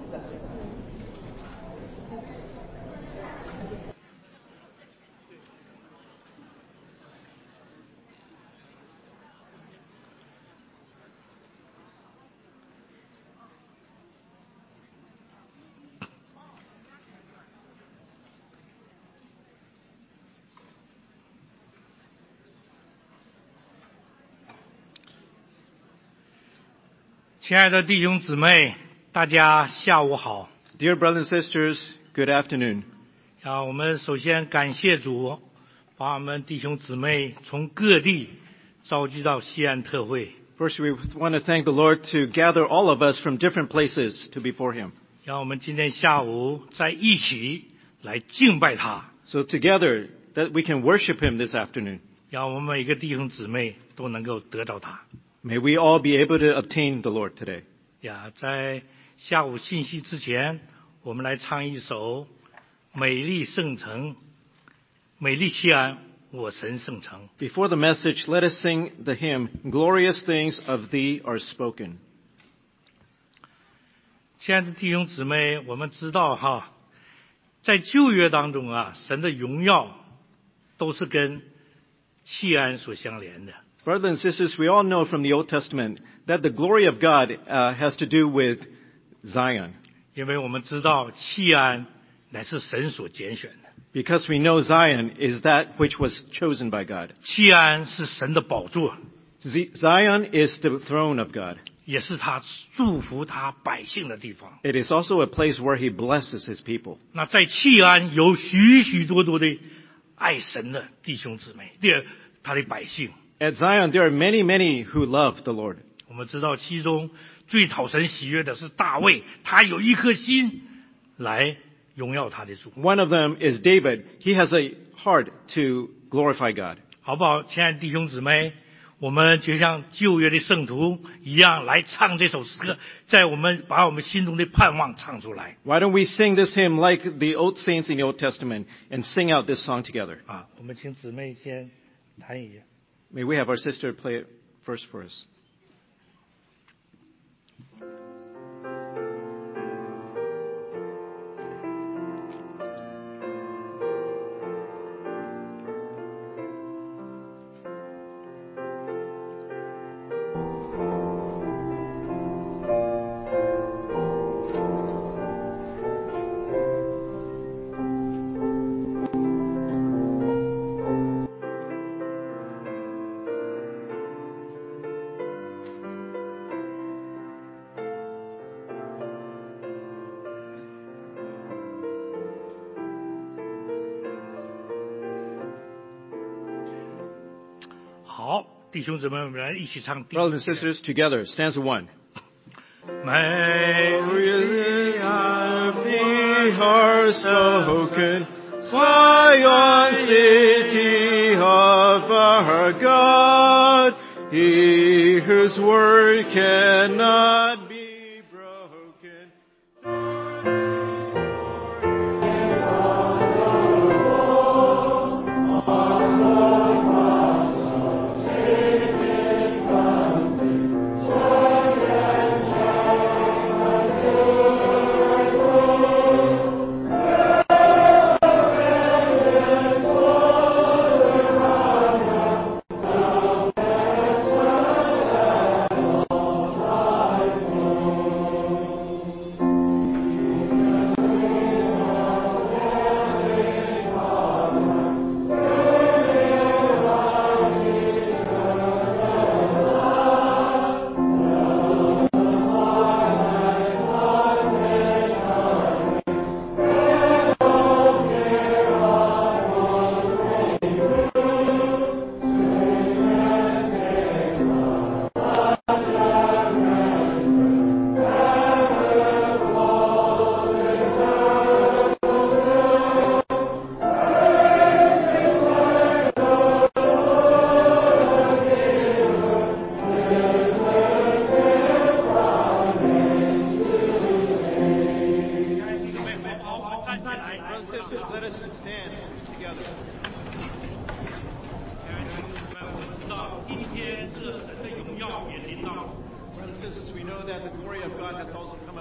亲爱的弟兄姊妹，大家下午好。 Dear brothers and sisters, good afternoon. 我们首先感谢主，把我们弟兄姊妹从各地召集到西安特会。 First, we want to thank the Lord to gather all of us from different places to before Him. 让我们今天下午在一起来敬拜他。 So together, that we can worship Him this afternoon. 让我们每个弟兄姊妹都能够得到他。 May we all be able to obtain the Lord today. 在下午信息之前，我们来唱一首《美丽圣城》，美丽西安，我神圣城。 Before the message, let us sing the hymn, Glorious things of Thee are spoken. 亲爱的弟兄姊妹，我们知道在旧约当中神的荣耀都是跟西安所相连的。 Brothers and sisters, we all know from the Old Testament that the glory of God has to do with Zion. 因为我们知道西安乃是神所拣选的。 Because we know Zion is that which was chosen by God. 西安是神的宝座。 Zion is the throne of God. 也是他祝福他百姓的地方。 It is also a place where He blesses His people. 那在西安有许许多多的爱神的弟兄姊妹，他的百姓。 At Zion, there are many, many who love the Lord. 我们知道其中最讨神喜悦的是大卫，他有一颗心来荣耀他的主。 One of them is David. He has a heart to glorify God. 好不好，亲爱的弟兄姊妹，我们就像旧约的圣徒一样来唱这首诗歌，把我们心中的盼望唱出来。 Why don't we sing this hymn like the old saints in the Old Testament and sing out this song together? 我们请姊妹先弹一下。 May we have our sister play it first for us. 好，弟兄姊妹，我们来一起唱。 Brothers and sisters, together, stanza 1. 美丽 of Thee are spoken, Zion, city of our God, He whose word cannot be broken.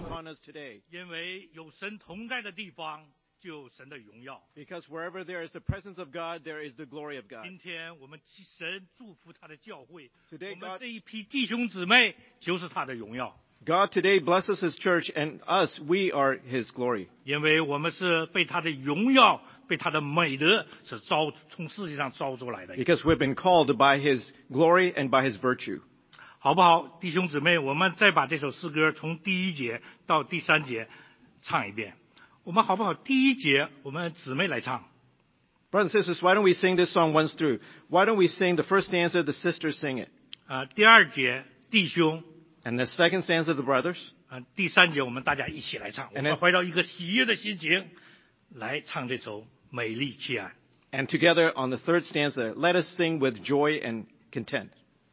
upon us today. 因为有神同在的地方就有神的荣耀。 Because wherever there is the presence of God, there is the glory of God. 今天我们神祝福他的教会， Today 我们 God- 这一批弟兄姊妹就是他的荣耀， God today blesses His church, and us, we are His glory. 因为我们是被他的荣耀、被他的美德是从世界上招出来的， Because we've been called by His glory and by His virtue. 好不好？弟兄姊妹，我们再把这首诗歌从第1节到第3节唱一遍。我们好不好？第1节我们姊妹来唱。 Brothers and sisters, why don't we sing this song once through? Why don't we sing the first stanza, the sisters sing it. 第2节弟兄， And the second stanza, the brothers. 第3节我们大家一起来唱。我 And 们 then- 怀着一个喜悦的心情来唱这首《美丽奇案》。 And together on the third stanza, let us sing with joy and content.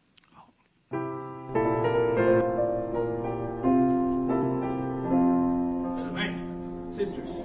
姊妹。 Sisters.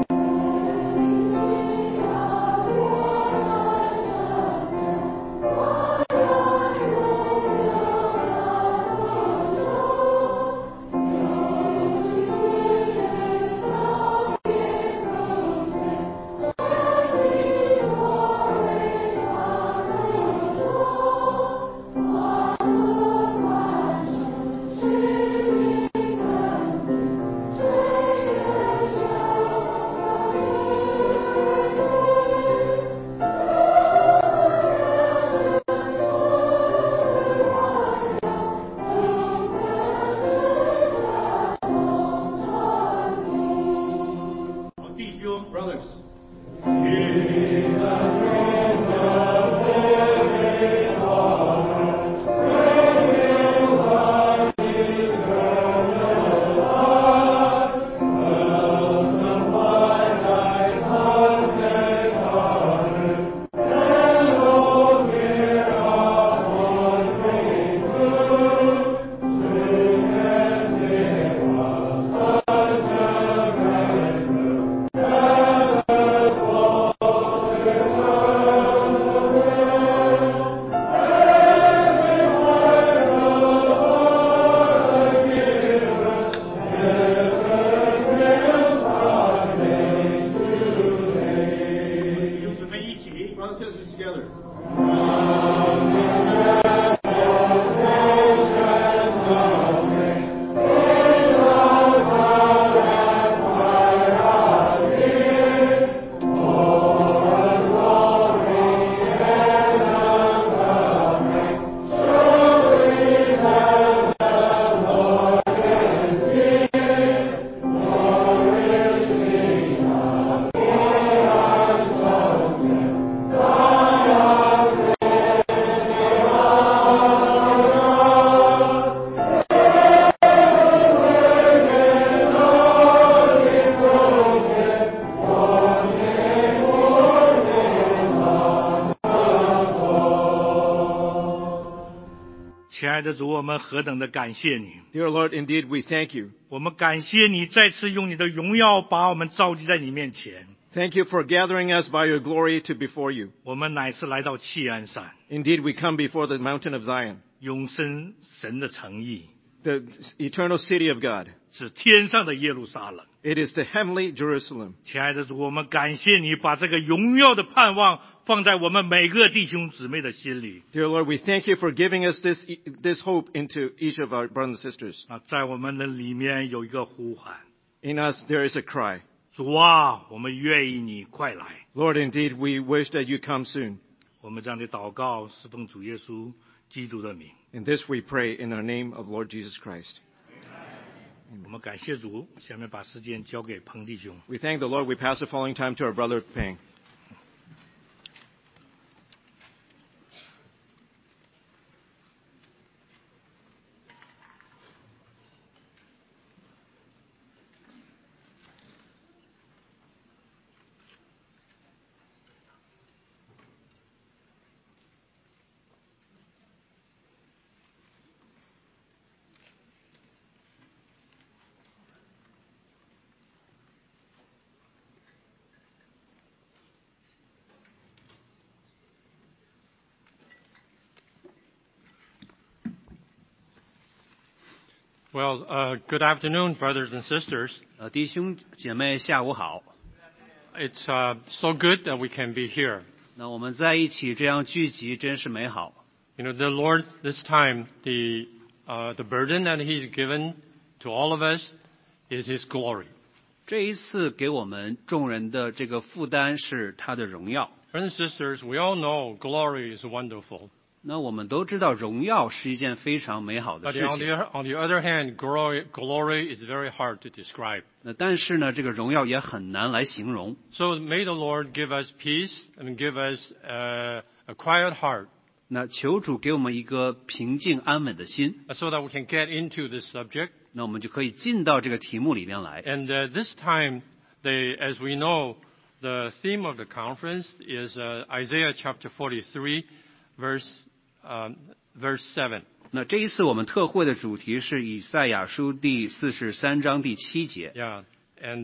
弟兄 Brothers. 弟兄姊妹一起。 Brothers and sisters together. 亲爱的主，我们何等的感谢你！ Dear Lord, indeed we thank you. 我们感谢你再次用你的荣耀把我们召集在你面前。 Thank you for gathering us by your glory to before you. 我们乃是来到契安山， Indeed, we come before the mountain of Zion, 永生神的诚意 the eternal city of God. 是天上的耶路撒冷。 It is the heavenly Jerusalem. 亲爱的主，我们感谢你把这个荣耀的盼望放在我们每个弟兄姊妹的心里。 Dear Lord, we thank you for giving us this hope into each of our brothers and sisters. 在我们的里面有一个呼喊： In us there is a cry. 主啊，我们愿意你快来。 Lord, indeed we wish that you come soon. 我们这样的祷告是奉主耶稣基督的名。 In this we pray in the name of Lord Jesus Christ. 我们感谢主，下面把时间交给彭弟兄。 We thank the Lord. We pass the following time to our brother Peng. Well, good afternoon, brothers and sisters. 弟兄姐妹下午好。 It's so good that we can be here. 那我们在一起这样聚集，真是美好。 You know, the Lord this time, the burden that He's given to all of us is His glory. 这一次给我们众人的这个负担是他的荣耀。 Brothers and sisters, we all know glory is wonderful. 那我们都知道荣耀是一件非常美好的 But 事 on 情。 the other hand, glory is very hard to describe. 那但是呢，这个荣耀也很难来形容。 So may the Lord give us peace and give us a quiet heart 那求主给我们一个平静安稳的心， so that we can get into this subject. 那我们就可以进到这个题目里面来。 And this time, as we know, the theme of the conference is Isaiah chapter 43, verse 7. 那这一次我们特会的主题是以赛亚书第43章第7节。 Yeah, and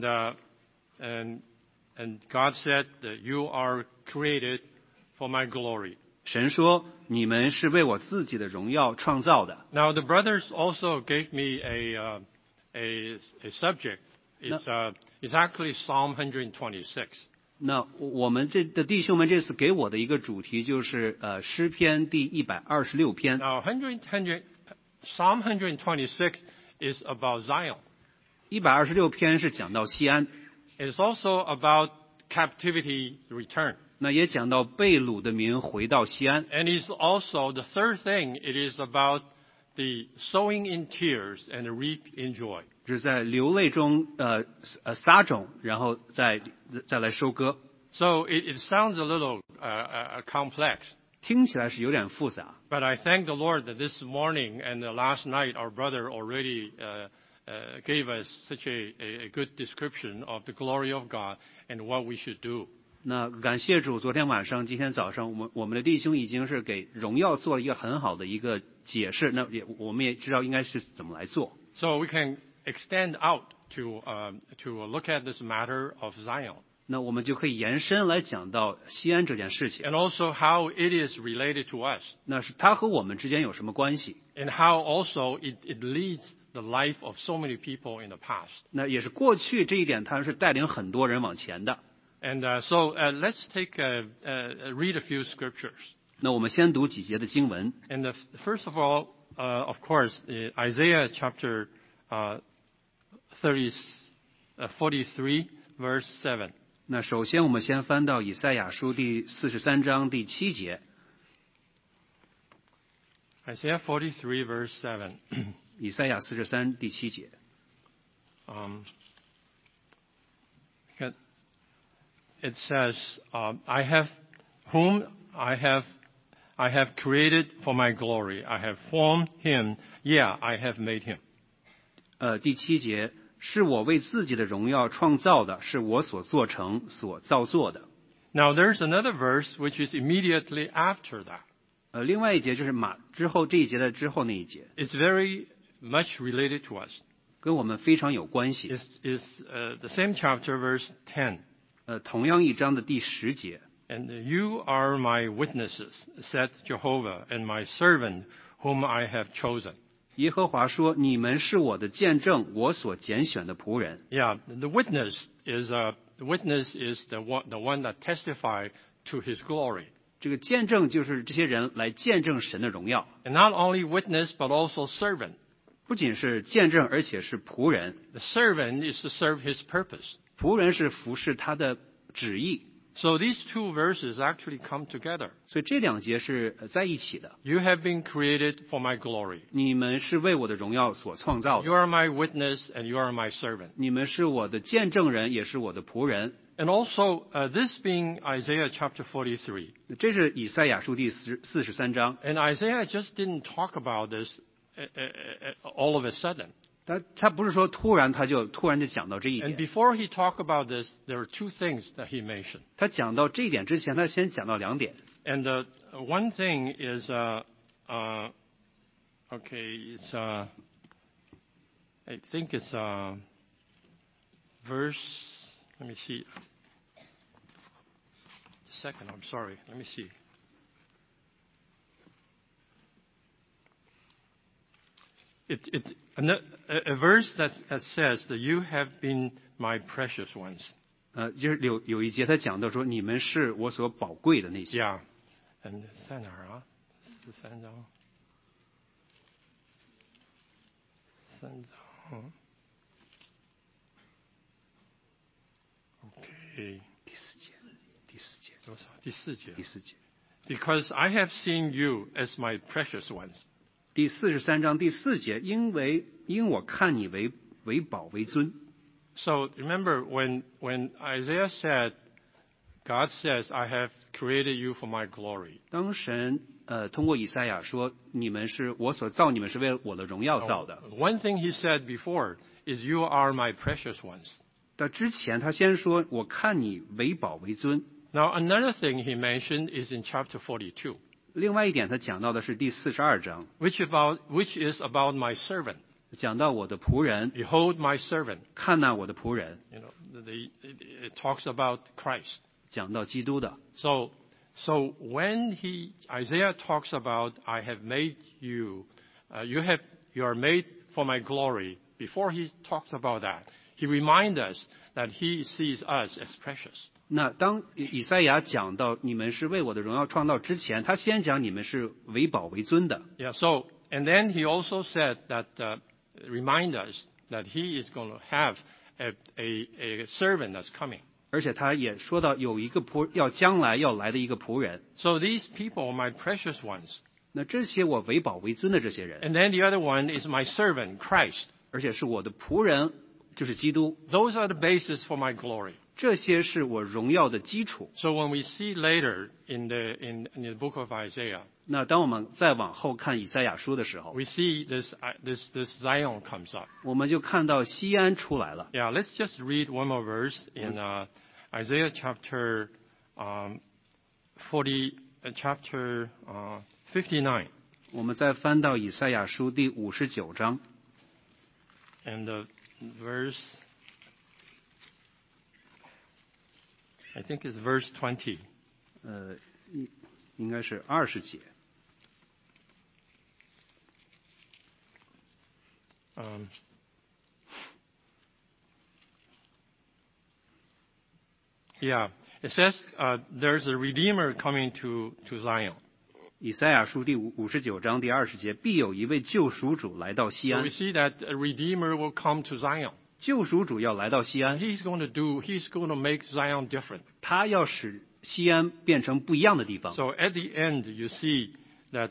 God said that you are created for my glory. 神说：“你们是为我自己的荣耀创造的。” Now the brothers also gave me a subject. It's actually Psalm 126. 那我们这的弟兄们这次给我的一个主题就是诗篇第126篇。 Now Psalm 126 is about Zion. 126篇是讲到西安， It's also about captivity return. 那也讲到被掳的民回到西安。 And it's also the third thing. It is about the sowing in tears and reap in joy. 是在流泪中撒种，然后再来收割。 So it sounds a little complex. 听起来是有点复杂， But I thank the Lord that this morning and last night our brother already gave us such a good description of the glory of God and what we should do. 那感谢主，昨天晚上、今天早上，我们的弟兄已经是给荣耀做了一个很好的一个解释。那我们也知道应该是怎么来做。 So we can extend out to look at this matter of Zion. 那我们就可以延伸来讲到西安这件事情。 And also how it is related to us. 那是它和我们之间有什么关系？ And how also it leads the life of so many people in the past. 那也是过去这一点，它是带领很多人往前的。 And so let's read a few scriptures. 那我们先读几节的经文。 And first of all, of course, Isaiah chapter 43, verse 7. 那首先我们先翻到以赛亚书第43章第7节。 Isaiah 43, verse 7. 以赛亚43第7节。 It says, I have created for my glory. I have formed him. Yeah, I have made him. 第7节，是我为自己的荣耀创造的，是我所做成、所造作的。 Now there's another verse which is immediately after that. 另外一节就是之后这一节的之后那一节， It's very much related to us. 跟我们非常有关系。 It's the same chapter, verse 10. 同样一章的第10节。 And you are my witnesses, said Jehovah, and my servant whom I have chosen. 耶和华说：“你们是我的见证，我所拣选的仆人。” Yeah, the witness is the one that testify to his glory. 这个见证就是这些人来见证神的荣耀。 And not only witness, but also servant. 不仅是见证，而且是仆人。 The servant is to serve his purpose. 仆人是服侍他的旨意。 So these two verses actually come together. 所以这两节是在一起的。 You have been created for my glory. 你们是为我的荣耀所创造 You 的。 are my witness and you are my servant. 你们是我的见证人，也是我的仆人。 And also, this being Isaiah chapter 43. 这是以赛亚书第43章。 And Isaiah just didn't talk about this all of a sudden. 他不是说突然就讲到这一 And 点。 before he talked about this, there were two things that he mentioned. 他讲到这一点之前，他先讲到2点。 And one thing is, it's I think it's verse. Let me see. A second, I'm sorry. Let me see. a verse that says that you have been my precious ones. 就是有一节他讲到说，你们是我所宝贵的那些。 Yeah. 在哪儿啊？13章。3章。OK。多少？第四节。Because I have seen you as my precious ones. 第43章第4节，因我看你为宝为尊。 So remember when Isaiah said, God says, I have created you for my glory. 当神通过以赛亚说，你们是我所造，你们是为了我的荣耀造的。 One thing he said before is, you are my precious ones. 但之前他先说，我看你为宝为尊。 Now another thing he mentioned is in chapter 42. 另外一点，他讲到的是第42章， which is about my servant. 讲到我的仆人， Behold my servant. 看哪我的仆人， You know, it talks about Christ. 讲到基督的。 So when Isaiah talks about, I have made you, you are made for my glory. Before he talks about that, he reminds us that he sees us as precious. 那当以赛亚讲到你们是为我的荣耀创造之前，他先讲你们是为宝为尊的。 Yeah. So and then he also said that remind us that he is going to have a servant that's coming. 而且他也说到有一个将来要来的一个仆人。 So these people are my precious ones. 那这些我为宝为尊的这些人， And then the other one is my servant, Christ. 而且是我的仆人，就是基督。 Those are the basis for my glory. 这些是我荣耀的基础。 So when we see later in the book of Isaiah, 那当我们再往后看以赛亚书的时候， we see this Zion comes up. 我们就看到西安出来了。 Yeah, let's just read one more verse in Isaiah chapter 59. 我们再翻到以赛亚书第59章， And the verse, I think it's verse 20. 应该是20节。 Yeah, it says there's a Redeemer coming to Zion. 以赛亚书第59章第20节，必有一位救赎主来到西 So 安 we。see that a Redeemer will come to Zion. 救赎主要来到西安， He's going to make Zion different. 他要使西安变成不一样的地方。 So at the end, you see that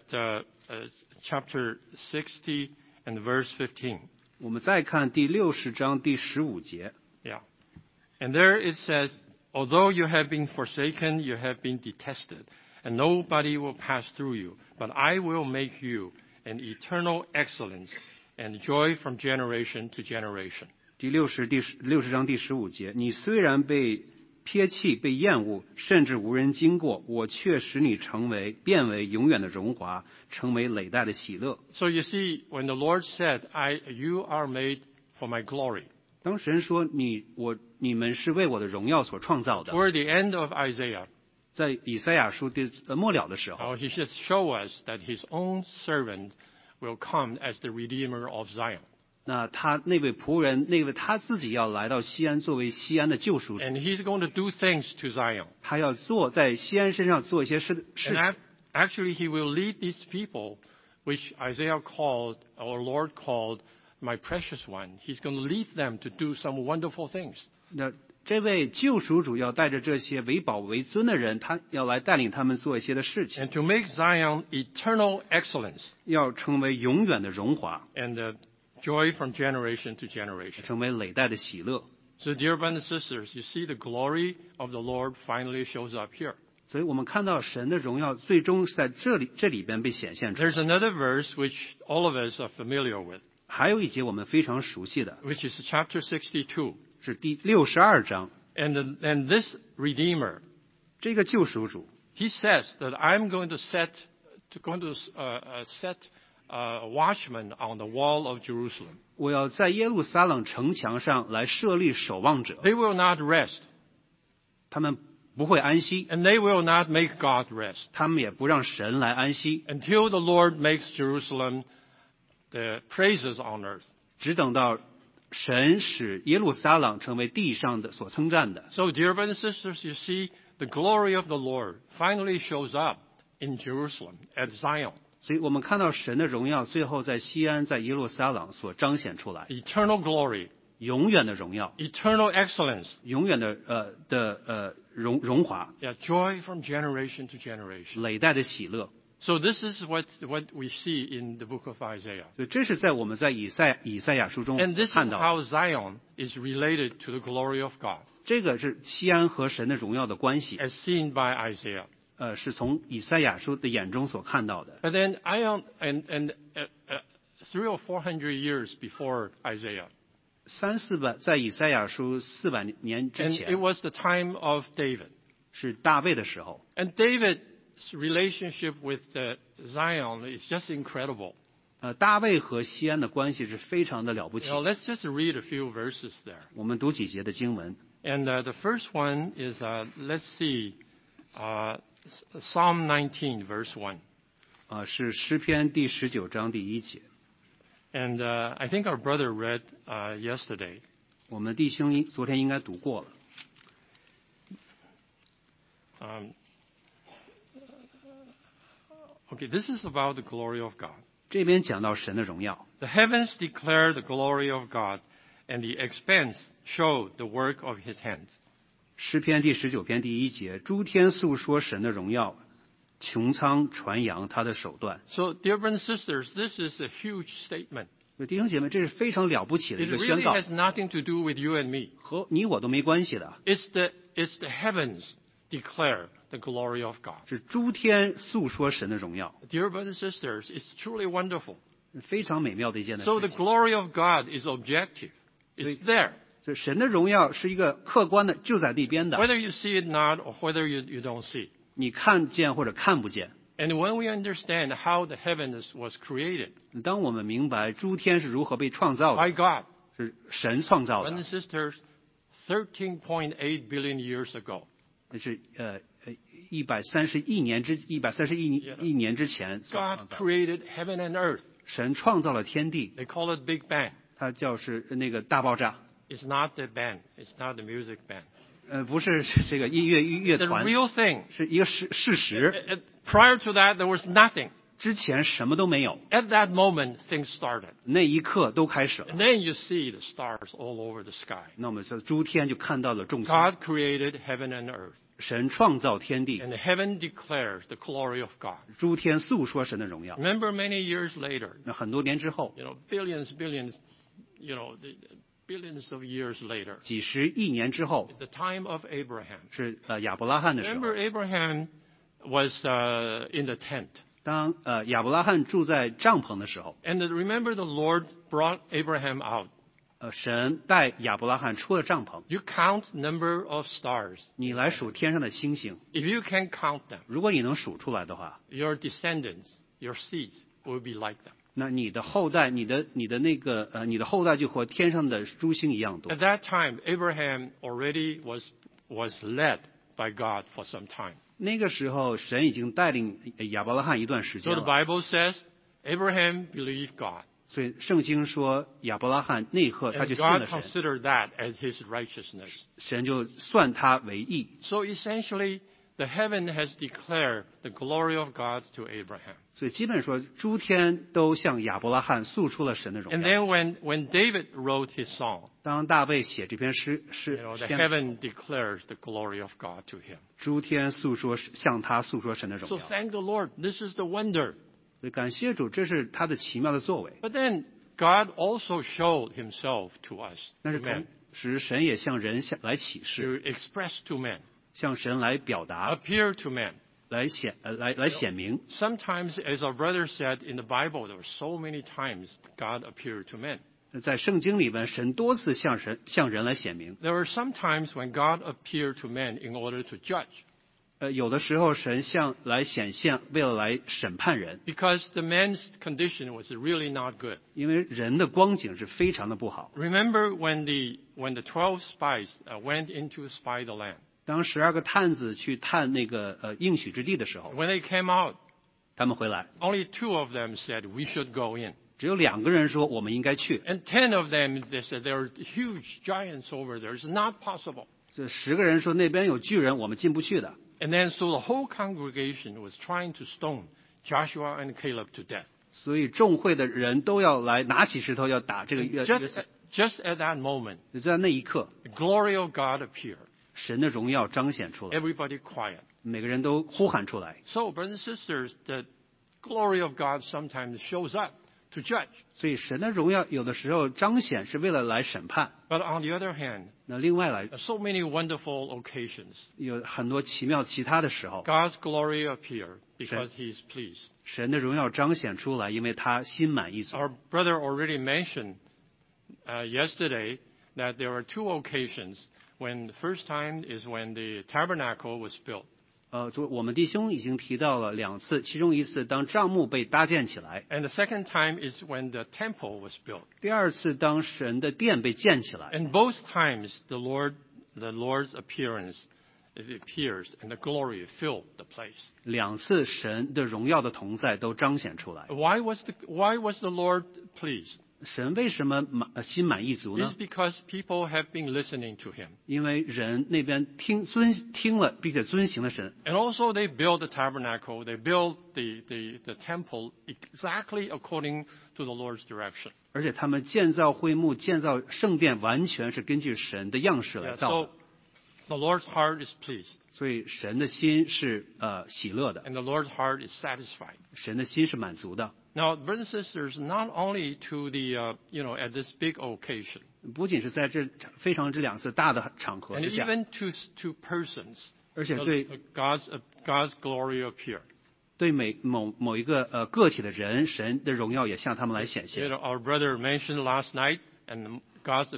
chapter 60 and verse 15. 我们再看第60章第15节， Yeah. And there it says, although you have been forsaken, you have been detested, and nobody will pass through you, but I will make you an eternal excellence and joy from generation to generation. 第60章第15节，你虽然被撇弃、被厌恶，甚至无人经过，我却使你变为永远的荣华，成为累代的喜乐。 So you see, when the Lord said, you are made for my glory, 当神说你们是为我的荣耀所创造的， toward the end of Isaiah, 在以赛亚书末了的时候， he just show us that his own servant will come as the Redeemer of Zion. 那他那位仆人，那位他自己要来到西安，作为西安的救赎主， And he's going to do things to Zion. 他要在西安身上做一些事 And 情。 actually, he will lead these people, which Isaiah called, or Lord called, my precious one. He's going to lead them to do some wonderful things. 那这位救赎主要带着这些为宝为尊的人，他要来带领他们做一些的事情， And to make Zion eternal excellence 要成为永远的荣华， and joy from generation to generation. 成为累代的喜乐。 So, dear brothers and sisters, you see the glory of the Lord finally shows up here. 所以我们看到神的荣耀最终是在这里边被显现出来。 There's another verse which all of us are familiar with, 还有一节我们非常熟悉的， which is chapter 62. 是第62章。 And this Redeemer, 这个救赎主， he says that I'm going to set watchmen on the wall of Jerusalem. 我要在耶路撒冷城墙上来设立守望者， They will not rest, 他们不会安息， and they will not make God rest 他们也不让神来安息， until the Lord makes Jerusalem the praises on earth. 只等到神使耶路撒冷成为地上的所称赞的。 So, dear brothers and sisters, you see, the glory of the Lord finally shows up in Jerusalem, at Zion. 所以我们看到神的荣耀最后在西安，在耶路撒冷所彰显出来， Eternal glory, 永远的荣耀， eternal excellence. 永远的荣华， Yeah, joy from generation to generation. 累代的喜乐。 So this is what we see in the book of Isaiah. 所以这是在我们在以赛亚书中 And this is 看到的， how Zion is related to the glory of God, 这个是西安和神的荣耀的关系， as seen by Isaiah. 是从以赛亚书的眼中所看到的。 But then 300 or 400 years before Isaiah, 300-400在以赛亚书400年之 and it 前， was the time of David. 是大卫的时候。 And David's relationship with Zion is just incredible. 大卫和西安的关系是非常的了不起。 Let's just read a few verses there. 我们读几节的经文。 And the first one is, let's see, Psalm 19, verse 1. 是诗篇第19章第1节。 And I think our brother read yesterday. 我们弟兄昨天应该读过了。 Okay, this is about the glory of God. 这边讲到神的荣耀， The heavens declare the glory of God, and the expanse show the work of his hands. 诗篇第19篇第1节，诸天诉说神的荣耀，穹苍传扬他的手段。 So, dear brothers and sisters, this is a huge statement. 弟兄姐妹，这是非常了不起的 It 一个宣 really 告， has nothing to do with you and me. 和你我都没关系的， It's the heavens declare the glory of God. 是诸天诉说神的荣耀， Dear brothers and sisters, it's truly wonderful. 非常美妙的一件 So 事 the 情。 glory of God is objective. It's there. 所以神的荣耀是一个客观的，就在那边的， Whether you see it not or whether you don't see it. 你看见或者看不见。 And when we understand how the heavens was created 当我们明白诸天是如何被创造 by 的， God, 是神创造 brothers 的 and，sisters, 13.8 billion years ago. 是131年之前所 God 创造。 created heaven and earth. 神创造了天地， They call it Big Bang. 它是那个大爆炸， It's not the band. It's not the music band. 不是这个音乐 The 团， real thing. 是一个事实。 Prior to that, there was nothing. 之前什么都没有， At that moment, things started. 那一刻都开始了。 And then you see the stars all over the sky. 那我们在诸天就看到了众星， God created heaven and earth. 神创造天地， And heaven declares the glory of God. 诸天诉说神的荣耀。 Remember many years later, 那很多年之后， billions, billions of years later, 几十亿年之后， the time of Abraham. 是亚伯拉罕的时候 Remember,。Abraham was in the tent. 当亚伯拉罕住在帐篷的时候， And remember the Lord brought Abraham out. 神带亚伯拉罕出了帐篷。 You count number of stars. 你来数天上的星星， If you can count them, 如果你能数出来的话， your descendants, your seeds will be like them. 那你的后代，你的后代就和天上的诸星一样多 At。that time, Abraham already was led by God for some time. 那个时候，神已经带领亚伯拉罕一段时 So 间 the 了。 Bible says Abraham believed God. 所以圣经说，亚伯拉罕那一刻他 And 就信 God 了神， considered that as his righteousness. 神就算他为义。 So essentially, the heaven has declared the glory of God to Abraham. 所以基本说，诸天都向亚伯拉罕诉出了神的荣 And 耀。 then when David wrote his song, 当大卫写这篇诗 the 篇， heaven declares the glory of God to him. 诸天向他诉说神的荣 So 耀。 thank the Lord. This is the wonder. 所以感谢主，这是他的奇妙的作为。 But then God also showed himself to us, 但 to 是同 men, 时，神也向人来启 to 示， express to men, 向神来表达， appear to men. 来显明。 Sometimes, as our brother said in the Bible, there were so many times God appeared to men. 在圣经里面，神多次向人来显明。 There were some times when God appeared to men in order to judge, 有的时候神来显现，为了来审判人， because the man's condition was really not good. 因为人的光景是非常的不好。 Remember when the 12 spies went in to spy the land? 当12个探子去探那个应许之地的时候， When they came out, 他们回来， only 2 of them said, "We should go in." 只只有2个人说我们应该去， And 10 of them, they said, there are huge giants over there. It's not possible. 这10个人说那边有巨人，我们进不去的。 And then so the whole congregation was trying to stone Joshua and Caleb to death. 所以众会的人都要来拿起石头要打这个约瑟。 Just at that moment, 就在那一刻， the glory of God appeared. 神的荣耀彰显出来， Everybody quiet. 每个人都呼喊出来。 So, brothers and sisters, the glory of God sometimes shows up to judge. 所以神的荣耀有的时候彰显是为了来审判。 But on the other hand, 那另外来 so many wonderful occasions, 有很多奇妙其他的时候， God's glory appeared because He is pleased. 神的荣耀彰显出来，因为他心满意足。 Our brother already mentioned yesterday that there are 2 occasions. When the first time is when the tabernacle was built. 我们弟兄已经提到了2次，其中一次当帐幕被搭建起来， And the second time is when the temple was built. 第2次当神的殿被建起来。 And both times the Lord's appearance, it appears and the glory filled the place. 2次神的荣耀的同在都彰显出来。 Why was the Lord pleased? 神为什么心满意足 It's 呢？ because people have been listening to Him. 因为人那边听了，并且遵行了神。 And also they built the tabernacle, they built the temple exactly according to the Lord's direction. 而且他们建造会幕、建造圣殿，完全是根据神的样式来 Yeah, 造的。 so the Lord's heart is pleased, 所以神的心是喜乐的， and the Lord's heart is satisfied. 神的心是满足的。 Now, brothers and sisters, not only to the, at this big occasion, 不仅是在这非常这2次大的场合 and 之下， even to persons, 而且对 God's glory appear. 对某一个个体的人，神的荣耀也向他们来显现。 Our brother mentioned last night, and God's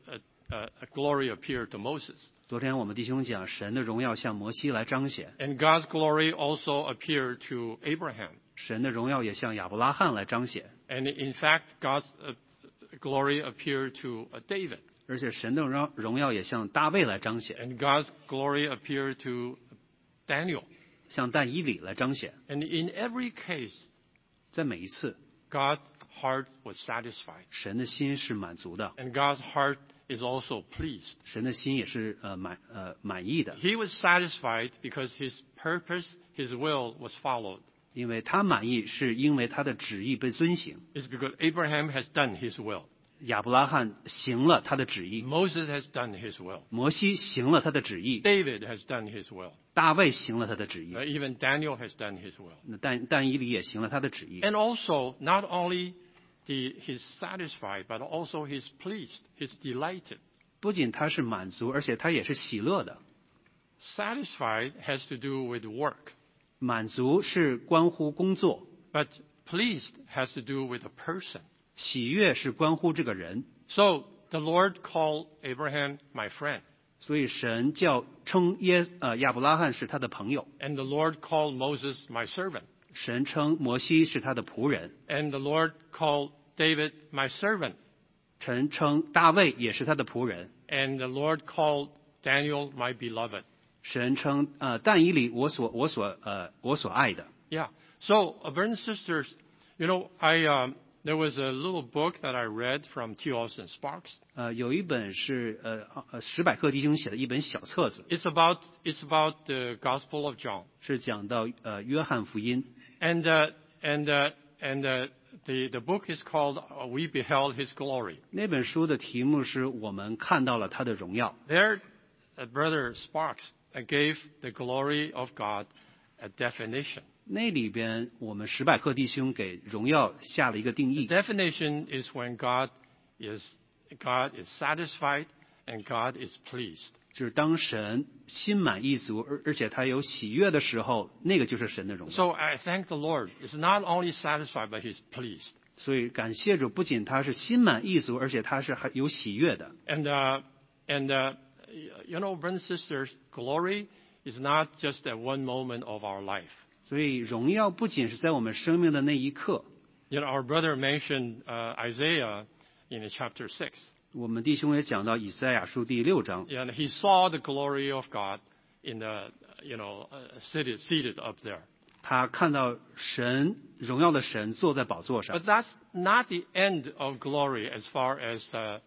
glory appeared to Moses. 昨天我们弟兄讲，神的荣耀向摩西来彰显， And God's glory also appeared to Abraham. 神的荣耀也向亚伯拉罕来彰显， And in fact, God's glory appeared to David. 而且神的荣耀也向大卫来彰显， And God's glory appeared to Daniel. 向但以理来彰显。 And in every case, 在每一次， God's heart was satisfied. 神的心是满足的， And God's heart is also pleased. 神的心也是满意的， He was satisfied because His purpose, His will was followed. 因为他满意是因为他的旨意被遵行。 It's because Abraham has done his will. 亚伯拉罕行了他的旨意， Moses has done his will. 摩西行了他的旨意， David has done his will. 大卫行了他的旨意， Even Daniel has done his will. 那但以理也行了他的旨意。 And also, not only he's satisfied, but also he's pleased. He's delighted. 不仅他是满足，而且他也是喜乐的。 Satisfied has to do with work, 满足是关乎工作， but pleased has to do with a person. 喜悦是关乎这个人。 So the Lord called Abraham my friend, 所以神称亚伯拉罕是他的朋友， and the Lord called Moses my servant, 神称摩西是他的仆人， and the Lord called David my servant, 神称大卫也是他的仆人， and the Lord called Daniel my beloved. 神称但以理我所爱的。 Yeah. So, brothers and sisters, there was a little book that I read from T. Austin Sparks. 有一本是史百克弟兄写的一本小册子， It's about the Gospel of John, 是讲到约翰福音， and the book is called "We Beheld His Glory." 那本书的题目是我们看到了他的荣耀。 There, Brother Sparks gave the glory of God a definition. 那里边我们史百克弟兄给荣耀下了一个定 The 义， definition is when God is satisfied and God is pleased. 就是当神心满意足，而且他有喜悦的时候，那个就是神的荣耀。 So I thank the Lord. It's not only satisfied, but He's pleased. 所以感谢主，不仅他是心满意足，而且他是还有喜悦的。 brothers and sisters, glory is not just at one moment of our life. 所以荣耀不仅是在我们生命的那一刻。 Our brother mentioned Isaiah in chapter 6. 我们弟兄也讲到以赛亚书第6章， And he saw the glory of God in the, seated up there. 他看到神荣耀的神坐在宝座上 But。that's not the end of glory as far as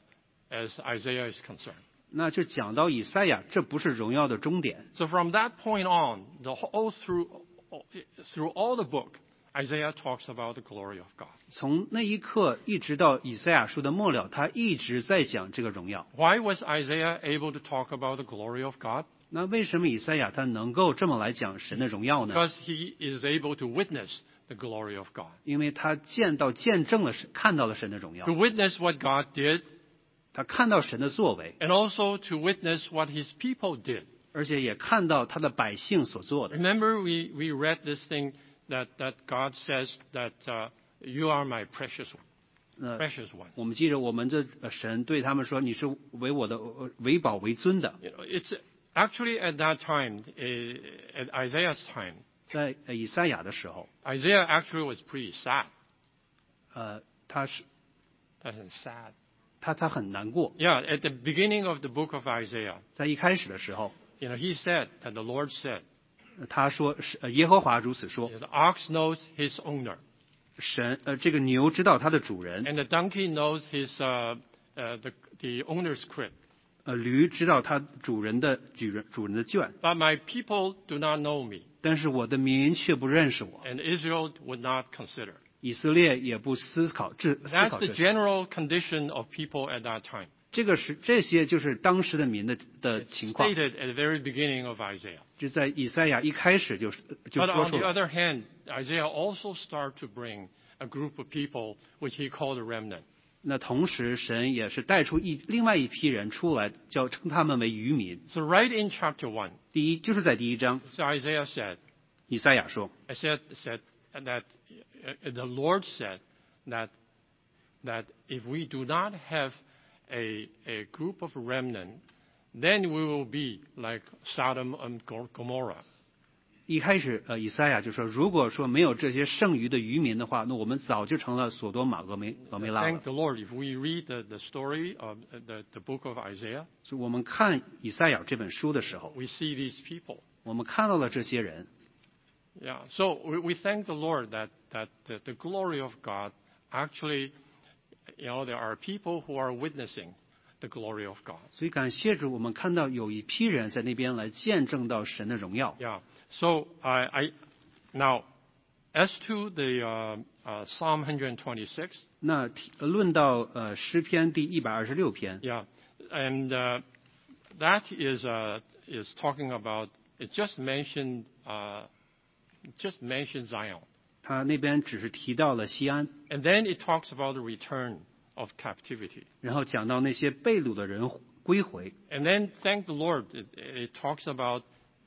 Isaiah is concerned. 那就讲到以赛亚，这不是荣耀的终点。 So from that point on, through all the book, Isaiah talks about the glory of God. 从那一刻一直到以赛亚书的末了，他一直在讲这个荣耀。 Why was Isaiah able to talk about the glory of God? 那为什么以赛亚他能够这么来讲神的荣耀呢？ Because he is able to witness the glory of God. 因为他见证了神，看到了神的荣耀 To，witness what God did, 他看到神的作为， and also to witness what his people did. 而且也看到他的百姓所做的。 Remember, we read this thing that God says that you are my precious ones. 我们记着我们的神对他们说：“你是为我的为宝为尊的。 You know, it's actually at that time, at Isaiah's time, ” 在以赛亚的时候， Isaiah actually was pretty sad. 他是 That's sad. 他很难过。 Yeah, at the beginning of the book of Isaiah, 在一开始的时候， he said that the Lord said, 他说：“是耶和华如此说， the ox knows his owner, 这个牛知道它的主人， and the donkey knows the owner's crib. 驴知道它主人的圈， But my people do not know me, 但是我的民却不认识我， and Israel would not consider. 以色列也不思考 That's 这 the 事。 general condition of people at that time, 这些就是当时的民的情况， stated at the very beginning of Isaiah. 就在以赛亚一开始就 But 说 on 出 the 来。 other hand, Isaiah also started to bring a group of people which he called a remnant. 那同时，神也是带出另外一批人出来，称他们为渔民。 So right in chapter 1, 就是在第一章， so Isaiah said, 以赛亚说 said that the Lord said that if we do not have a group of remnant, then we will be like Sodom and Gomorrah. 一开始，以赛亚就说，如果说没有这些剩余的渔民的话，那我们早就成了索多玛、俄梅拉 Thank 了。 the Lord. If we read the story of the book of Isaiah, 所以我们看以赛亚这本书的时候， we see these people. 我们看到了这些人。 Yeah. So we thank the Lord that the glory of God actually, there are people who are witnessing the glory of God. 所以感谢主，我们看到有一批人在那边来见证到神的荣耀。 Yeah. So now, as to the Psalm 126. 那论到诗篇第126篇， Yeah, and that is talking about. It just mentioned Zion, 他那边只是提到了西安， and then it talks about the return of captivity, 然后讲到那些被掳的人归回， and then thank the Lord. It talks about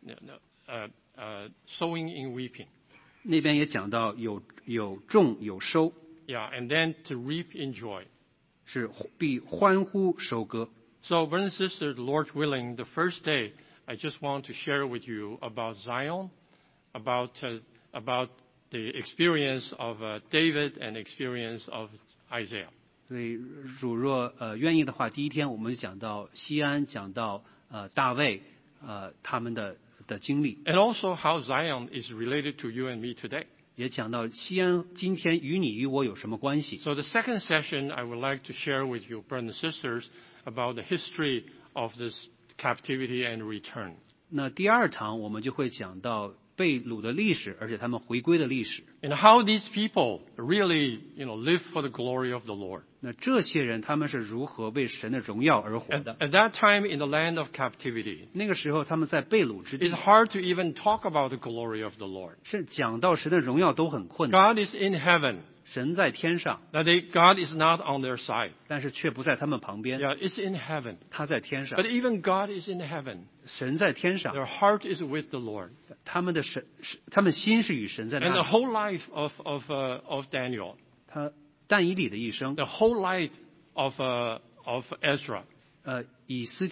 sowing in weeping. 那边也讲到有种有收， Yeah, and then to reap in joy. 是必欢呼收割。 So, brothers and sisters, the Lord willing, the first day, I just want to share with you about Zion, about the experience of David and experience of Isaiah. 所以主若愿意的话，第一天我们讲到西安，讲到大卫他们的经历， And also how Zion is related to you and me today. 也讲到西安今天与你与我有什么关系。 So the second session, I would like to share with you, brothers and sisters, about the history of this captivity and return. 那第二堂我们就会讲到被掳的历史，而且他们回归的历史。 And how these people really, live for the glory of the Lord. 那这些人他们是如何为神的荣耀而活的？ At that time in the land of captivity, 那个时候他们在被掳之 it's 地， hard to even talk about the glory of the Lord. 是讲到神的荣耀都很困难。 God is in heaven. 神在天上， God is not on their side. 但是却不在他们旁边。 Yeah, it's in heaven. 他在天上 But，even God is in heaven. 神在天上， Their heart is with the Lord. 他们心是与神在 And the 那里。 whole life of Daniel, 但以理的一生， the whole life of Ezra, 以斯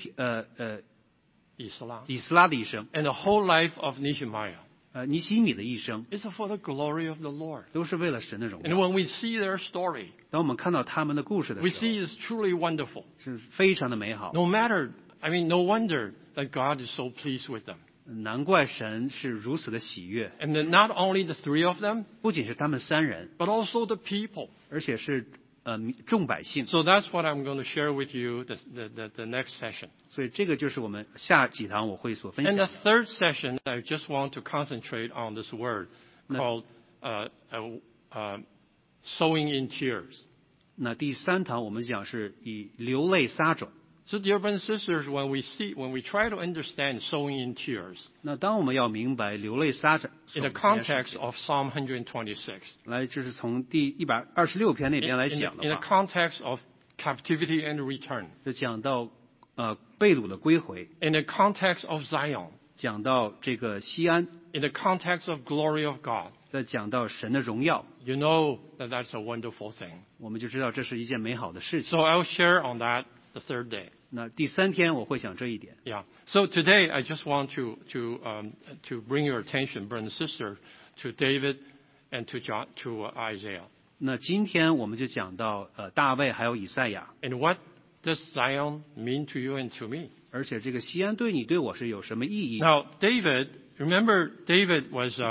拉的一生， and the whole life of Nehemiah, 尼希米的一生， is for the glory of the Lord. 都是为了神的荣 And 耀。 when we see their story, 当我们看到他们的故事的 we 时候， see it's truly wonderful. 是非常的美好。 No wonder that God is so pleased with them. 难怪神是如此的喜悦， And then not only the three of them, 不仅是他们3人， but also the people. 而且是众百姓。 So that's what I'm going to share with you the next session. 所以这个就是我们下几堂我会所分 And 享 the 的。 third session, I just want to concentrate on this word called sowing in tears. 那第3堂我们讲是以流泪撒种。 So dear brothers and sisters, when we try to understand sowing in tears 那当我们要明白流泪撒种 in the context of Psalm 126, 来，就是从第126篇那边来 in 讲 the 的话， context of captivity and return, 就讲到被掳的归回， in the context of Zion, 讲到这个西安， in the context of glory of God, 再讲到神的荣耀， you know that that's a wonderful thing. 我们就知道这是一件美好的事情。 So I'll share on that the third day. 那第3天我会讲这一点。 Yeah. So today I just want to bring your attention, brother and sister, to David and to Isaiah. 那今天我们就讲到大卫还有以赛亚， And what does Zion mean to you and to me? 而且这个西安对你对我是有什么意义？ Now, remember David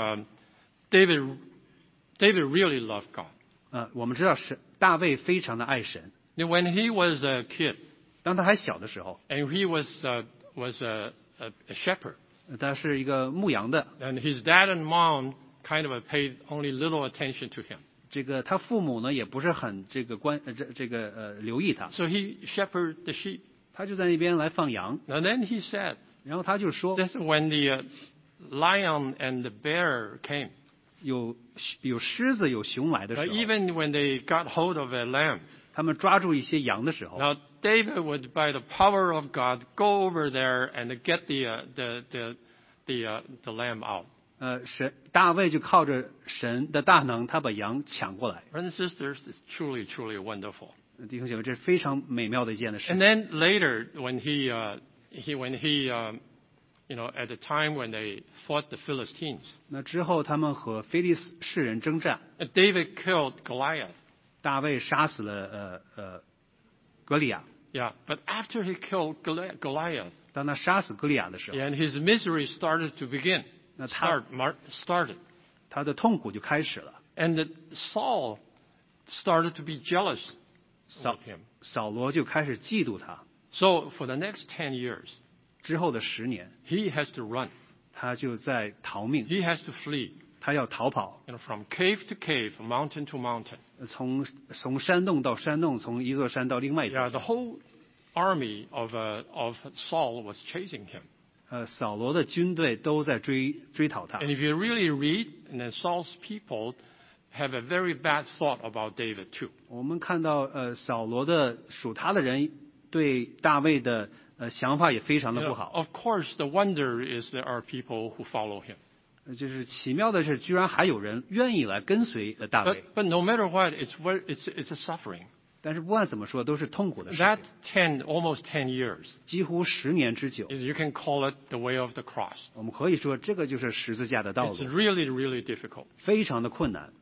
really loved God. 我们知道大卫非常的爱神。 When he was a kid 当他还小的时候， and he was a shepherd, 他是一个牧羊的， and his dad and mom kind of paid only little attention to him. 这个他父母呢也不是很留意他， So he shepherded the sheep. 他就在那边来放羊， And then he said, 然后他就说 that's when the lion and the bear came. 有狮子有熊来的时候， Even when they got hold of a lamb. 他们抓住一些羊的时候， Now David would, by the power of God, go over there and get the lamb out. 大卫就靠着神的大能，他把羊抢过来。 Brothers and sisters, it's truly, truly wonderful. 弟兄姐妹，这是非常美妙的一件的事 And 情。 then later, when he at the time when they fought the Philistines, 那之后，他们和非利士人征战， David killed Goliath. 大卫杀死了歌利亚。 Yeah, but after he killed Goliath, 当他杀死歌利亚的时候， and his misery started to begin. 那他 Started. 他的痛苦就开始了。 And Saul started to be jealous of him. 扫罗就开始嫉妒他。 So for the next 10 years, 之后的10年， he has to run. 他就在逃命， He has to flee, 他要逃跑， from cave to cave, mountain to mountain. 从山洞到山洞，从一座山到另外一座 Yeah, 山。 the whole army of Saul was chasing him. 扫罗的军队都在追讨他。 And if you really read, and then Saul's people have a very bad thought about David too. 我们看到扫罗的属他的人对大卫的想法也非常的不好。 Of course, the wonder is there are people who follow him. 就是奇妙的是，居然还有人愿意来跟随大卫。 But no matter what, it's a suffering. 但是不管怎么说，都是痛苦的事 That 情。 almost 10 years, 几乎10年之久， you can call it the way of the cross. 我们可以说这个就是十字架的道 It's 路， really, really difficult. 非常的困难。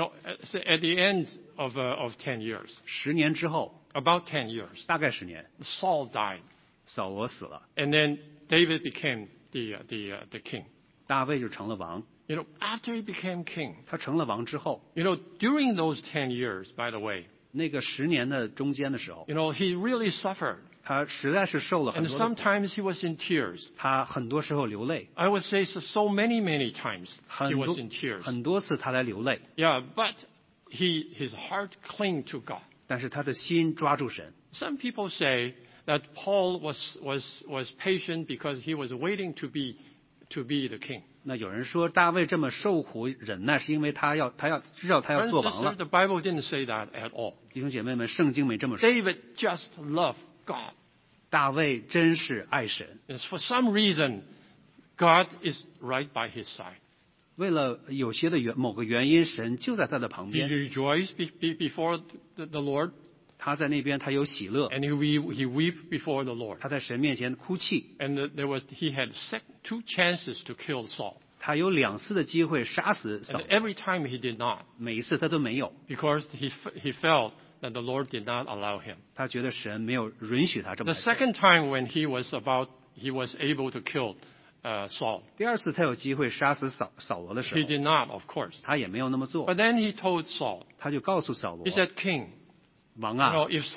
At the end of 10 years, 10年之后， about 10 years, 大概10年， Saul died. 扫罗死了， And then David became the king. 大卫就成了王。 After he became king, 他成了王之后， during those 10 years, by the way, 那个10年的中间的时候， he really suffered. 他实在是受了很 And 多的苦， sometimes he was in tears. 他很多时候流泪， I would say so many, many times he 很 was 多 in tears. 很多次他来流泪， Yeah, but his heart clung to God. 但是他的心抓住神。 Some people say that Paul was patient because he was waiting to be the king. 那有人说大卫这么受苦忍耐，是因为他要知道他要做王了。 The Bible didn't say that at all. 弟兄姐妹们，圣经没这么说。 David just loved God. 大卫真是爱神， And for some reason, God is right by his side. 为了有些的某个原因，神就在他的旁 He 边， rejoiced before the Lord, 他在那边他有喜乐， and he wept before the Lord. 他在神面前哭泣。 And he had 2 chances to kill Saul. 他有2次的机会杀死扫 And 罗， every time he did not, 每一次他都没有， because he felt that the Lord did not allow him. 他觉得神没有允许他这么 The 做。 second time when he was able to kill Saul. 第二次他有机会杀死扫罗的时 He 候， did not, of course. 他也没有那么做 But，then he told Saul, 他就告诉扫罗 he said, King, 王 you 啊， know, if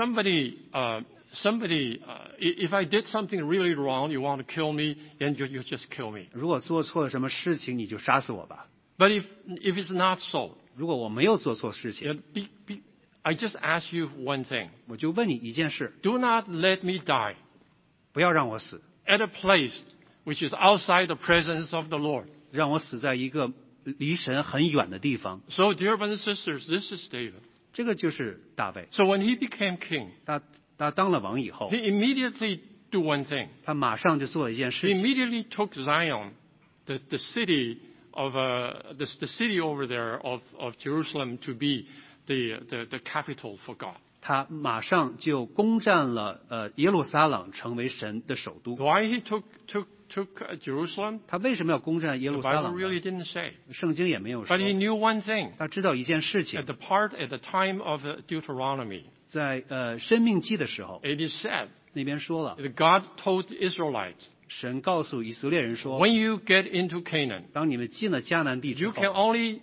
if I did something really wrong, you want to kill me, then you just kill me. 如果做错了什么事情，你就杀死我吧。 But if it's not so, 如果我没有做错事情， I just ask you one thing. 我就问你一件事， Do not let me die 不要让我死， at a place which is outside the presence of the Lord. 让我死在一个离神很远的地方。 So, dear brothers and sisters, this is David. 这个就是大卫。 So when he became king, 他当了王以后， he immediately do one thing. 他马上就做了一件 He 事情， immediately took Zion, the city of the city over there of Jerusalem, to be the capital for God. 他马上就攻占了耶路撒冷，成为神的首都。 Why he took Jerusalem? 他为什么要攻占耶 The 路撒 Bible 冷呢？ really didn't say. 圣经也没有说 But。he knew one thing. 他知道一件事情 At，the time of Deuteronomy, 在申命记的时候， it is said 那边说了， that God told the Israelites, 神告诉以色列人说， when you get into Canaan, 当你们进了迦南地之 you can 后， only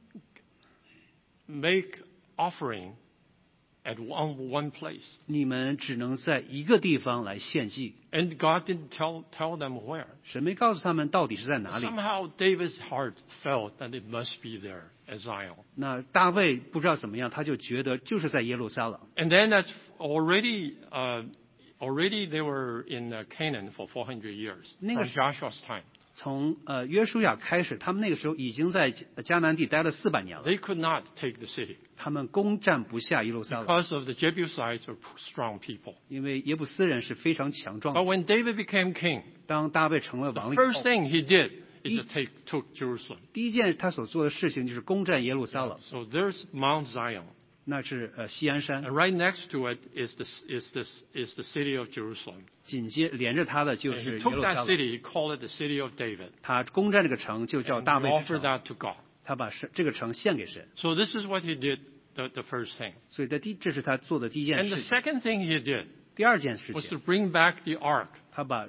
make offering at one place. 你们只能在一个地方来献祭。 And God didn't tell them where. 神没告诉他们到底是在哪里。 Somehow David's heart felt that it must be there at Zion. 那大卫不知道怎么样，他就觉得就是在耶路撒冷。 And then that's already they were in Canaan for 400 years 那个 from Joshua's time. 从约书亚开始，他们那个时候已经在迦南地待了400年了， They could not take the city 他们攻占不下耶路撒冷， because of the Jebusites were strong people. 因为耶布斯人是非常强壮 But 的。 when David became king, 当大卫成了 the 王以 first 后， thing he did is took Jerusalem. 第一件他所做的事情就是攻占耶路撒冷， So there's Mount Zion. 那是锡安山 And，right next to it is the city of Jerusalem. 紧接连着他的就 And 是 he 耶 took 路撒 that 冷。 city, he called it the city of David. 他攻占这个城就叫 And 大 he 卫之 offered 城， that to God. 他把这个城献给神。 So this is what he did, the first thing. 所以这是他做的第一件 And the 事情。 second thing he did 第二件事 was 情， to bring back the ark. 他把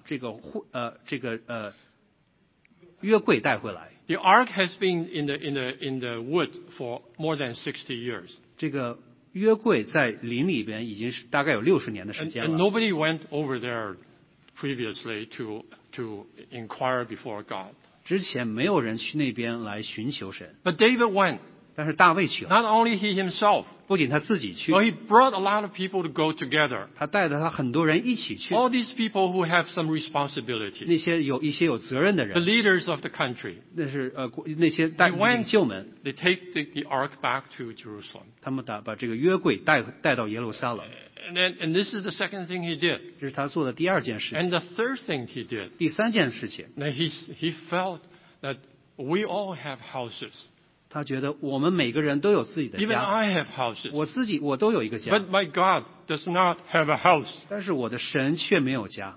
约柜带回来。 The ark has been in the wood for more than 60 years. 这个约柜在林里边已经是大概有60年的时 And 间了。 nobody went over there previously to inquire before God. 之前没有人去那边来寻求神， But David went. 但是大卫去了， Not only he himself, 不仅他自己去， but he brought a lot of people to go together. 他带着他很多人一起去。 All these people who have some responsibility. 那些有责任的 The 人， leaders of the country. 那是那些 They went 领袖们， They take the ark back to Jerusalem. 他们把这个约柜带到耶路撒冷。 And this is the second thing he did. 这是他做的第二件事情。 And the third thing he did, 第三件事情， that he felt that we all have houses. 他觉得我们每个人都有自己的 Even 家， I have houses. 我都有一个家， But my God does not have a house. 但是我的神却没有家。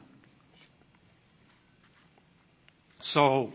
So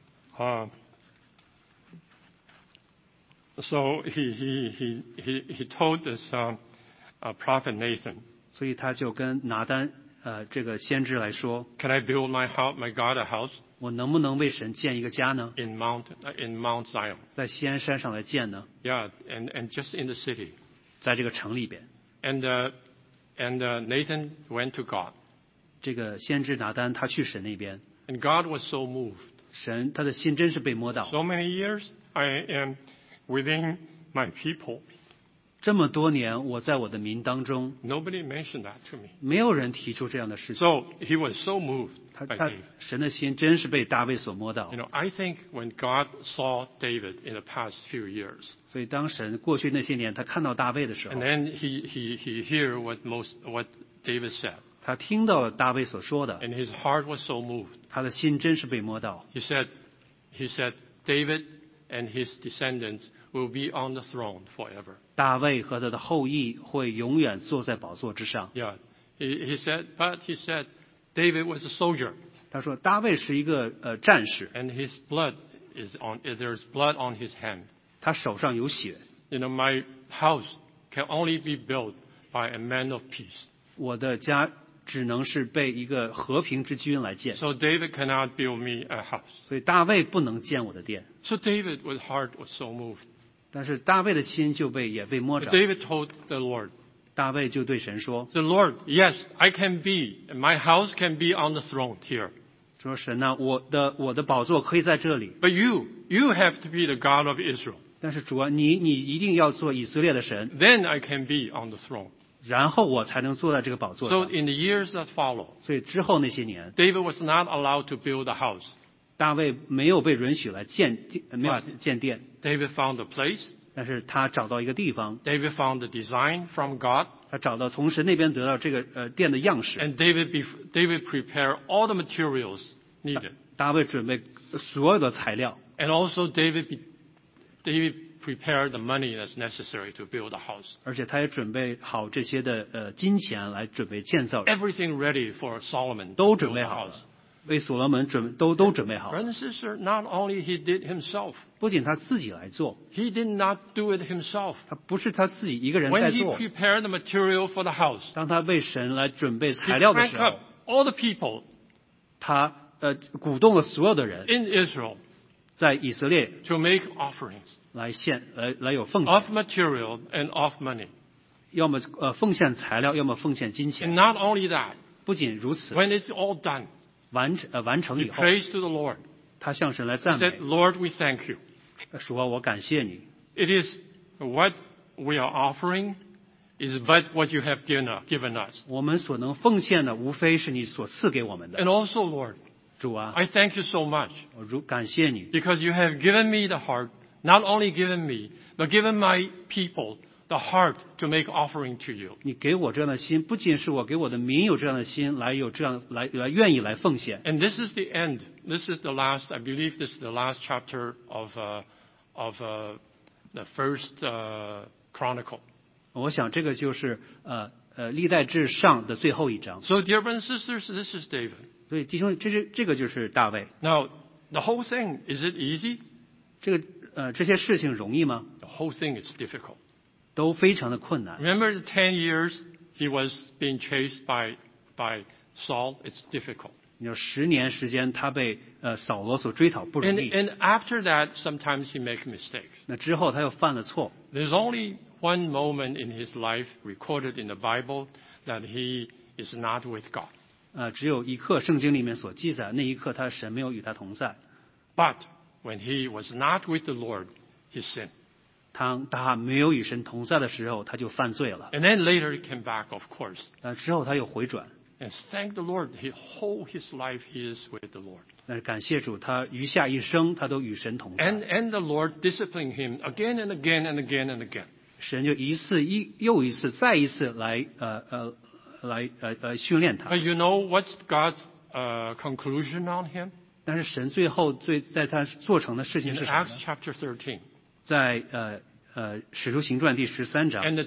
he told this prophet Nathan, 所以他就跟拿单这个先知来说， "Can I build my God a house 我能不能为神建一个家呢？ in Mount Zion?" 在锡安山上来建呢？ Yeah, and just in the city. 在这个城里边， And Nathan went to God, 这个先知拿单他去神那边， and God was so moved. 神他的心真是被摸到。 So many years I am within my people. 这么多年，我在我的民当中， Nobody mentioned that to me. 没有人提出这样的事情。 So he was so moved 他 by 他 David. 神的心真是被大卫所摸到 You。know, I think when God saw David in the past few years, 所以当神过去那些年，他看到大卫的时候 and，then he hear what David said, 他听到了大卫所说的， and his heart was so moved. 他的心真是被摸到。 He said, David and his descendants will be on the throne forever. 大卫和他的后裔会永远坐在宝座之上。 Yeah, he said, David was a soldier, 他说，大卫是一个战士， and his blood there's blood on his hand. 他手上有血。 You know, my house can only be built by a man of peace. 我的家只能是被一个和平之君来建。 So David cannot build me a house. 所以大卫不能建我的殿。 So David's heart was so moved. 但是大卫的心也被摸 But 着。 David told the Lord, 大卫就对神说 "The Lord, yes, I can be, and my house can be on the throne here. 说神呐，我的宝座可以在这里， But you have to be the God of Israel. 但是主啊，你一定要做以色列的神， Then I can be on the throne." 然后我才能坐在这个宝座 So 上。 in the years that follow, 所以之后那些年， David was not allowed to build a house. 大卫没有被允许来没有建殿， David found a place. 但是他找到一个地方， David found the design from God. 他找到从神那边得到这个殿的样式。 And David prepared all the materials needed. 大卫准备所有的材料， And also David prepared the money that's necessary to build a house. 而且他也准备好这些的金钱来准备建造， Everything ready for Solomon 都 to 准 build 备 a 好了 house. 为所罗门都准备好了。 Brother and sister, not only he did himself, 不仅他自己来做， he did not do it himself. 他不是他自己一个人在 When he 做。 prepared the material for the house, 当他为神来准备 he 材料的 cranked 时 up 候， all the people 他鼓动了所有的人 in Israel 在以色列 to make offerings 来有奉献， of material and of money. 要么奉献材料，要么奉献金 And 钱。 not only that, 不仅如此， when it's all done, 完成 he 以后， prays to the Lord. 他向神来 He 赞 said, 美， Lord, we thank you. 说我感谢你。 It is what we are offering is but what you have given us. 我们所能奉献的，无非是你所赐给我们的。 And also, Lord, 主啊， I thank you so much 我感谢你， because you have given me the heart, not only given me, but given my people the heart to make offering to you. 你给我这样的心，不仅是我给我的民有这样的心，来愿意来奉献。 And this is the end. This is the last, I believe this is the last chapter of the first Chronicle. 我想这个就是历代志上的最后一章。 So, dear brothers and sisters, this is David. 所以弟兄，这个就是大卫。 Now, the whole thing, is it easy? 这些事情容易吗？ The whole thing is difficult. 都非常的困难。 Remember the 10 years he was being chased by Saul? It's difficult. 你有10年时间，他被扫罗所追讨，不容易。 And after that, sometimes he makes mistakes. 那之后他又犯了错。 There's only one moment in his life recorded in the Bible that he is not with God. 只有一刻圣经里面所记载，那一刻神没有与他同在。 But when he was not with the Lord, he sinned. 当他没有与神同在的时候，他就犯罪了。 And then later he came back, of course. 之后他又回转。 And thank the Lord, whole his life he is with the Lord. 但是感谢主，他余下一生他都与神同在。 And the Lord disciplined him again and again and again and again. 神就一次又一次再一次来训练他。 But you know what's God's conclusion on him? 但是神最后在他做成的事情 In 是什么 Acts 呢？ chapter 13. 在使徒行传第13章。 And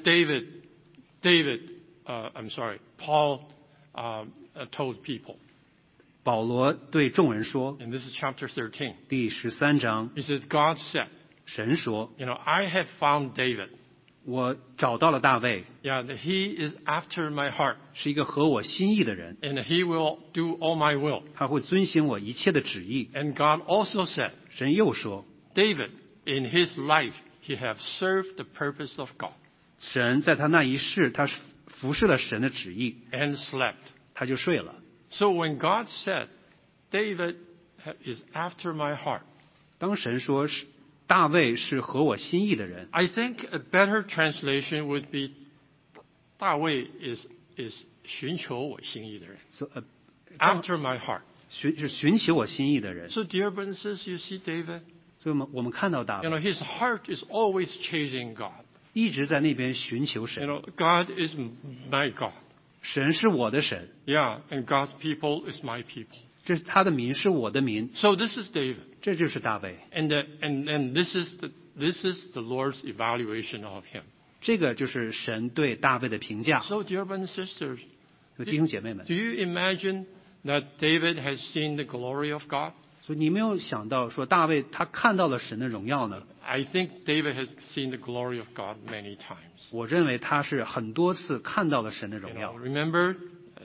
Paul told people. 保罗对众人说， And this is chapter 13. 第13章， He said, God said, 神说 I have found David. 我找到了大卫， Yeah, that he is after my heart. 是一个合我心意的人， And he will do all my will. 他会遵行我一切的旨意。 And God also said, 神又说， David, in his life, he have served the purpose of God 神在他那一世，他服侍了神的旨意， and slept. 他就睡了。 So when God said, David is after my heart, 当神说是大卫是合我心意的人， I think a better translation would be 大卫 is 寻求我心意的人 after my heart. 寻求我心意的人。 So dear brothers and sisters, you see David, 所以我们看到大卫 his heart is always chasing God. 一直在那边寻求神， God is my God. 神是我的神， Yeah, and God's people is my people. 这是他的民，是我的民， So this is David. 这就是大卫。 And this is the Lord's evaluation of him. 这个就是神对大卫的评价。 So dear brothers and sisters, 弟兄姐妹们， do you imagine that David has seen the glory of God? 所以你没有想到说大卫他看到了神的荣耀呢？ I think David has seen the glory of God many times. 我认为他是很多次看到了神的荣耀。 Remember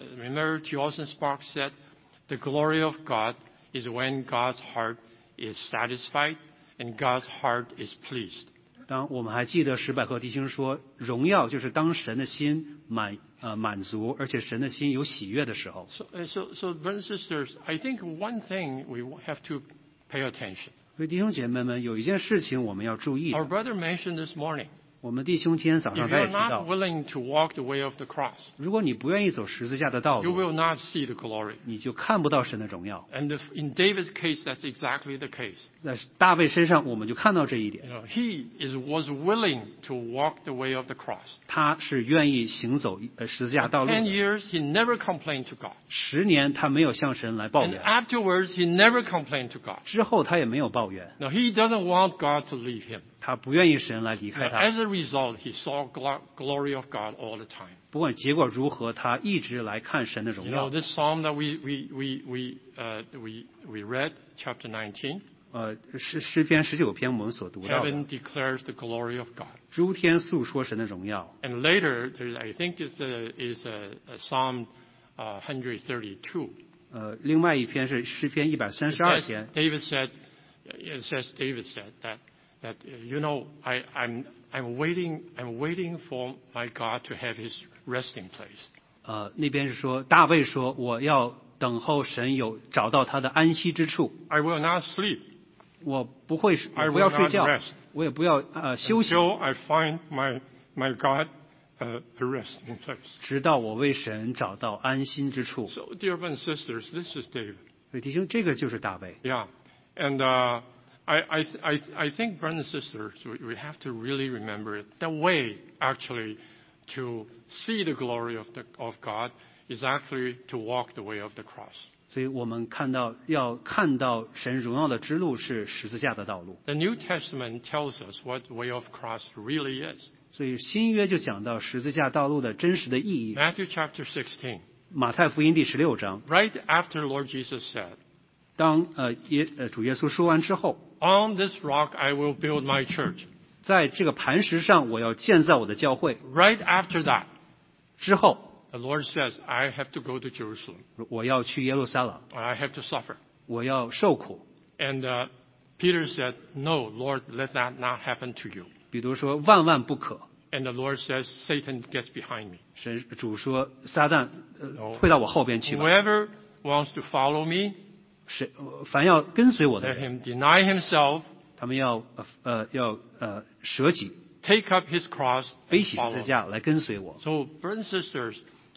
remember Jolson Sparks said, the glory of God is when God's heart is satisfied and God's heart is pleased. 当我们还记得史百合弟兄说，荣耀就是当神的心满足，而且神的心有喜悦的时候。 So, brothers and sisters, I think one thing we have to pay attention. 所以弟兄姐妹们，有一件事情我们要注意。 Our brother mentioned this morning. 我们弟兄今天早上 If 他也 you're 提 not 到， willing to walk the way of the cross, 如果你不愿意走十字架的道 you 路， will not see the glory. 你就看不到神的荣耀。 And in David's case, that's exactly the case. 在大卫身上，我们就看到这一点， He was willing to walk the way of the cross. 他是愿意行走十字架道路 10 的。 years, he never complained to God. 10年他没有向神来抱 And 怨， afterwards, he never complained to God. 之后他也没有抱怨， Now, he doesn't want God to leave him. 他不愿意神来离开 Now, 他。 as a result, he saw glory of God all the time. 不管结果如何，他一直来看神的荣 You know, 耀。 this psalm that we read, chapter 19, 诗篇19篇我们所读到的， heaven declares the glory of God. 诸天诉说神的荣耀。 And later, I think is Psalm 132. 另外一篇是诗篇132篇， David said that you know, I'm waiting for my God to have His resting place. 那边是说大卫说我要等候神找到他的安息之处， I will not sleep 我不会 I 我不要 will 睡 not 觉 rest， 我也不要休息， until I find my God a resting place. 直到我为神找到安心之处。 So, dear brothers and sisters, this is David. 所以弟兄，这个就是大卫。 Yeah, and I think, brothers and sisters, we have to really remember it. The way, actually, to see the glory of God is actually to walk the way of the cross. 所以我们要看到神荣耀的之路是十字架的道路。 The New Testament tells us what the way of cross really is. 所以新约就讲到十字架道路的真实的意义。 Matthew chapter 16. 马太福音第16章， Right after Lord Jesus said, 当主耶稣说完之后， "On this rock I will build my church." 在这个磐石上我要建造我的教会。 Right after that, 之后， the Lord says, "I have to go to Jerusalem. 我要去耶路撒冷， I have to suffer." 我要受苦。 And Peter said, "No, Lord, let that not happen to you." 彼得说万万不可。 And the Lord says, "Satan gets behind me. 主说撒旦退到我后边去吧。 Whoever wants to follow me, 凡要跟随我的 let 人， him deny himself, 他们要舍己， take up his cross, 背 and 起十 follow 字 me." 架来跟随我。 So, brothers and sisters,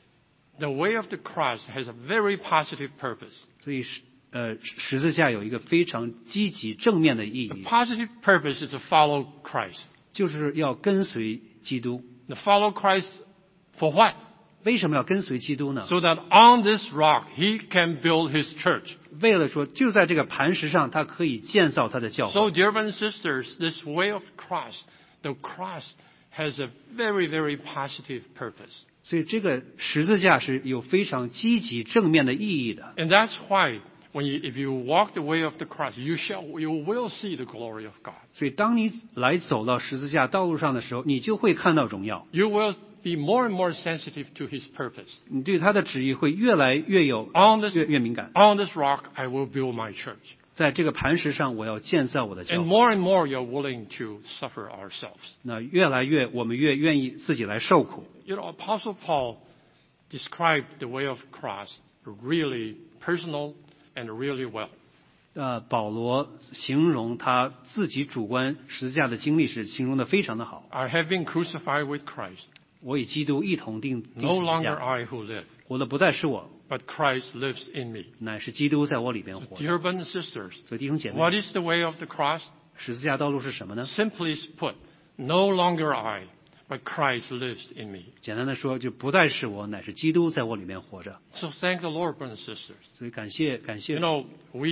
the way of the cross has a very positive purpose. 所以十字架有一个非常积极正面的意 The 义， positive purpose is to follow Christ. 就是要跟随基督。 To follow Christ for what? 为什么要跟随基督呢？ So that on this rock he can build his church. 为了说，就在这个磐石上，他可以建造他的教 So, 会。 dear brothers and sisters, this way of cross, the cross has a very, very positive purpose. 所以这个十字架是有非常积极正面的意义的。 And that's why if you walk the way of the cross, you will see the glory of God. 所以当你走到十字架道路上的时候，你就会看到荣耀， You will be more and more sensitive to his purpose. 你对他的旨意会越来越越敏感。 On this rock, I will build my church. 在这个磐石上，我要建造我的教 And 会。 more and more, you're willing to suffer ourselves. 那越来越，我们越愿意自己来受苦。 You know, Apostle Paul described the way of cross really personal and really well. 保罗形容他自己主观十字架的经历是形容的非常的好。 I have been crucified with Christ. 我与基督一同钉十 No 字 longer 架， I who live, 活的不再是我， but Christ lives in me. 乃是基督在我里边活着。 Dear brothers and sisters, 所以弟兄姐妹， what is the way of the cross? 十字架道路是什么呢？ Simply put, no longer I, but Christ lives in me. 简单的说，就不再是我，乃是基督在我里面活着。 So thank the Lord, brothers and sisters. 所以感谢 You know,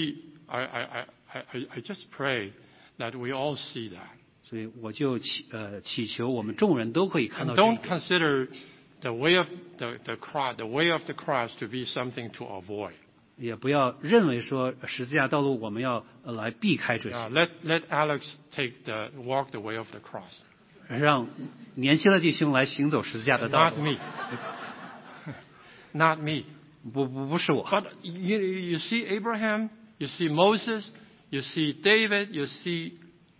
I just pray that we all see that. 所以我就祈求我们众人都可以看 And 到这一 don't 点。 consider the way of the way of the cross to be something to avoid. 也不要认为说十字架道路我们要来避开这些， Let Alex walk the way of the cross. 让年轻的弟兄来行走十字架的道 Not 路， me. not me. 不是我。 But you see Abraham, you see Moses, you see David, you see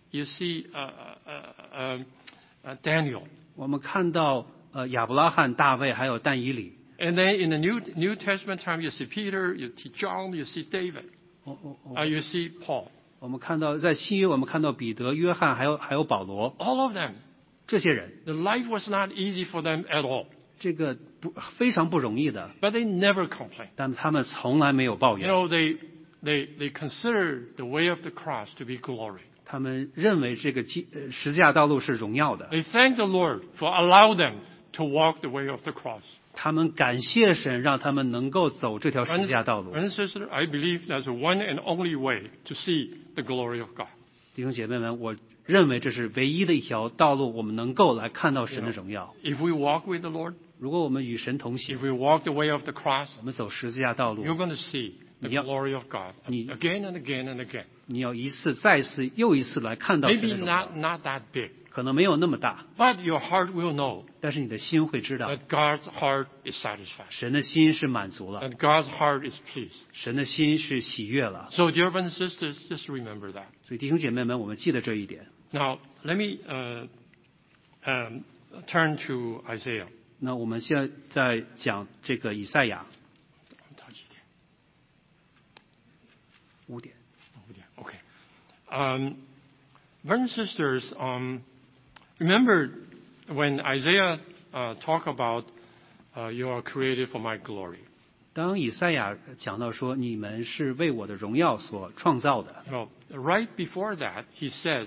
Daniel. 我们看到亚伯拉罕、大卫还有但以理。 And then in the New Testament time, you see Peter, you see John, you see David, you see Paul. 我们看到在新约，我们看到彼得、约翰还有保罗 All of them. 这些人， The life was not easy for them at all. 这个非常不容易的， But they never complained. 但他们从来没有抱 You 怨。 know, they consider the way of the cross to be glory. 他们认为这个十字架道路是荣耀的， They thank the Lord for allowing them to walk the way of the cross. 他们感谢神，让他们能够走这条十字架道路。 And sister, I believe that's the one and only way to see the glory of God. 弟兄姐妹们，我认为这是唯一的一条道路，我们能够来看到神的荣耀。 If we walk with the Lord, 如果我们与神同 if 行， we walk the way of the cross, 我们走十字架道路， you're going to see the Yeah. glory of God Yeah. again and again and again. 你要一次再一次又一次来看到神的 Maybe 荣耀。 not that big, 可能没有那么大， but your heart will know 但是你的心会知道， that God's heart is satisfied, 神的心是满足了， that God's heart is pleased. 神的心是喜悦了。 So, dear brothers and sisters, just remember that. 所以弟兄姐妹们，我们记得这一点。 Now, let me turn to Isaiah. 那我们现在讲这个以赛亚5点。 Okay. Brothers and sisters, remember when Isaiah talk about you are created for my glory. 当以赛亚讲到说你们是为我的荣耀所创造的， Well, right before that, he said,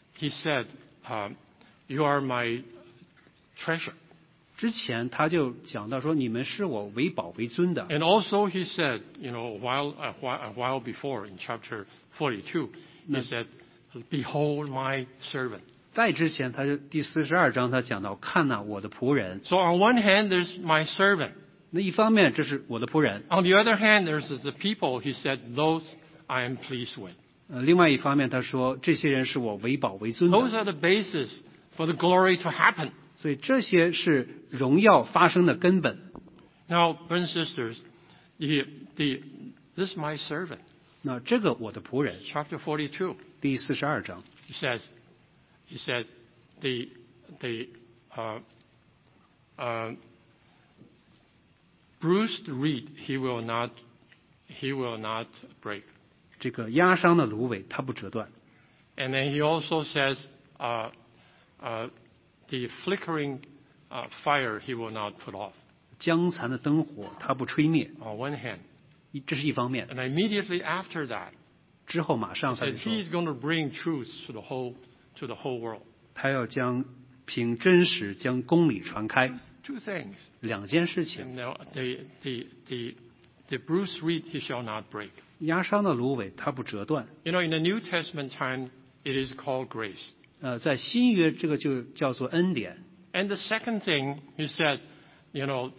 you are my treasure. 之前他就讲到说你们是我为宝为尊的。 And also he said, you know, a while before in chapter 42, he said, behold my servant. 在之前，他就第42章他讲到看呐、我的仆人。 So on one hand, there's my servant. 那一方面这是我的仆人， On the other hand, there's the people, he said, those I am pleased with. 另外一方面他说这些人是我为宝为尊 Those 的， are the basis for the glory to happen. 所以这些是荣耀发生的根本。 Now, brothers and sisters, this is my servant. 那这个我的仆人， Chapter 42, 第42章， he says, the bruised reed he will not break. 这个压伤的芦苇它不折断。 And then he also says, the flickering fire he will not put off. 将残的灯火它不吹灭， On one hand, 这是一方面。 and immediately after that, 之后马上 he 他就 said 说 he's going to bring truth to the whole world. 他要将凭真实将公理传开， Two things. 两件事情。 And now the bruised reed he shall not break. 压伤的芦苇它不折断。 You know, in the New Testament time, it is called grace. 在新约这个就叫做恩典。 And the second thing, he said, you know,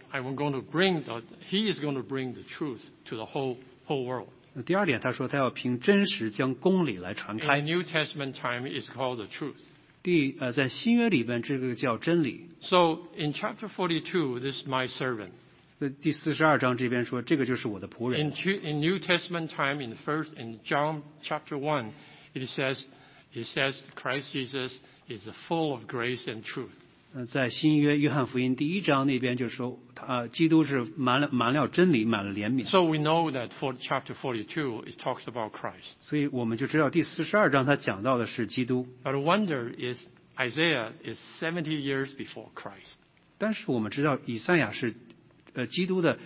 he is going to bring the truth to the whole world. 第二点，他说他要凭真实将公理来传 In the 开。 New Testament time, it's called the truth. 在新约里边，这个叫真理。 So in chapter 42, this is my servant. 第42章这边说，这个就是我的仆人。 In New Testament time, in John chapter 1, it says Christ Jesus is full of grace and truth. 在新约约翰福音第1章那边就说，基督是满了真理，满了怜悯。 So we know that for chapter 42, it talks about Christ. 所以我们就知道第42章他讲到的是基督。 But the wonder is Isaiah is 70 years before Christ. 但是我们知道以赛亚是基督的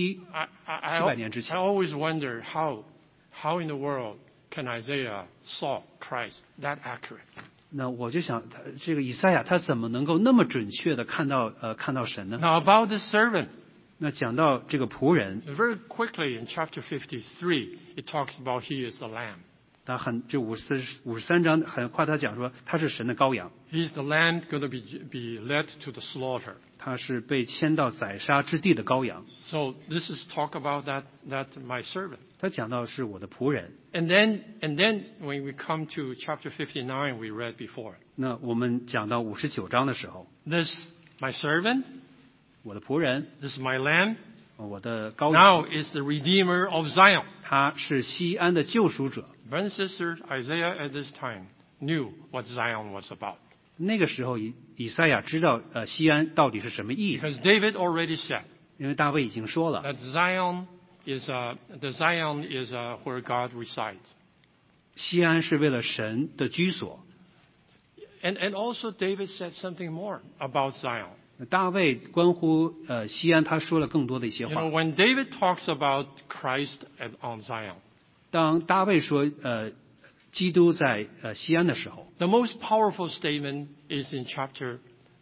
700年之 I 前。 always wonder how in the world can Isaiah saw Christ that accurate? 那我就想，这个以赛亚他怎么能够那么准确的看到神呢？ Now about the servant, 那讲到这个仆人， very quickly in chapter 53, it talks about he is the lamb. 他这53章很快他讲说他是神的羔羊， He is the lamb going to be led to the slaughter. 他是被牵到宰杀之地的羔羊。 So this is talk about that my servant. 他讲到是我的仆人。 And then when we come to chapter 59, we read before. 那我们讲到59章的时候， This my servant, 我的仆人， this is my lamb, 我的羔羊， now is the Redeemer of Zion. 他是西安的救赎者。 Brothers and sisters, Isaiah at this time knew what Zion was about. 那个时候以赛亚知道西安到底是什么意思， Because David already said 因为大卫已经说了， that Zion is where God resides. 西安是为了神的居所。 And also David said something more about Zion. 大卫关乎西安，他说了更多的一些 You 话 know,。when David talks about Christ on Zion, 当大卫说基督在西安的时候， the most powerful statement is in chapter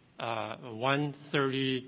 131.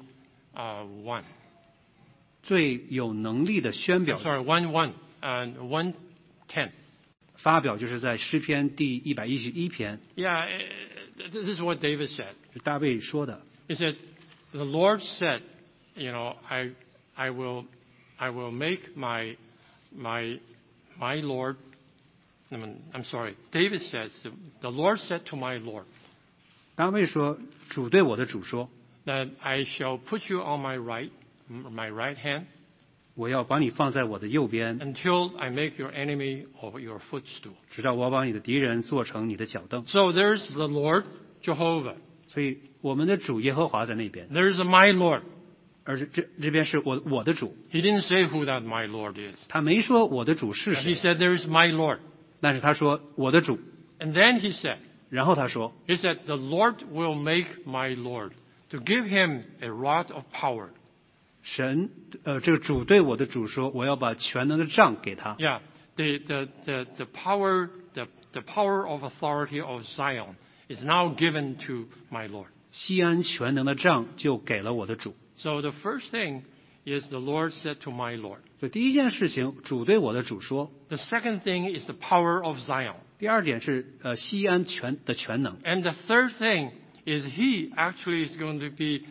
最有能力的宣表 Sorry, 1:1 and 1:10. 发表就是在诗篇第111篇， Yeah, this is what David said. 是大卫说的。 He said, "The Lord said, you know, I will make my Lord." I'm sorry. David says, "The Lord said to my Lord 大卫说，主对我的主说， that I shall put you on my right hand 我要把你放在我的右边， until I make your enemy of your footstool." 直到我把你的敌人做成你的脚凳。 So there's the Lord Jehovah. 所以我们的主耶和华在那边， There's my Lord. 而这边是我的主， He didn't say who that my Lord is. 他没说我的主是 But he 谁， said, "There's my Lord." 但是他说我的主， And then he said, 然后他说 He said, "The Lord will make my Lord to give him a rod of power." 神这个主对我的主说，我要把全能的杖给他。 Yeah, the power of authority of Zion is now given to my Lord. 西安全能的杖就给了我的主。 So the first thing is the Lord said to my Lord. 所以第一件事情，主对我的主说； The second thing is the power of Zion. 第二点是西安全能。 And the third thing is he actually is going to be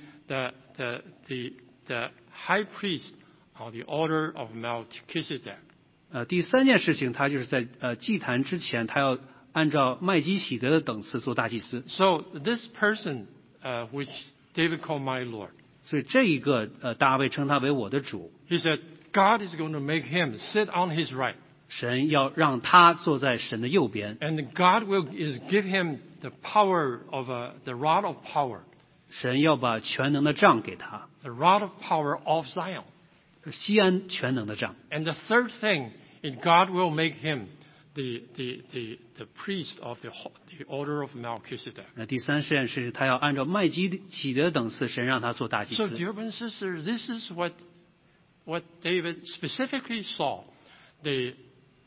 the high priest of the order of Melchizedek. 第三件事情，他就是在祭坛之前，他要按照麦基洗德的等次做大祭司。 So this person, which David called my Lord, 所以这一个大卫称他为我的主， he said, God is going to make him sit on his right. 神要让他坐在神的右边， And God is give him the power of the rod of power, 神要把全能的杖给他， the rod of power of Zion. 西安全能的杖。 And the third thing is God will make him the priest of the order of Melchizedek. 那第三件事，他要按照麦基洗德等次，神让他做大祭 So, 司。 dear brothers and sisters, this is what David specifically saw, the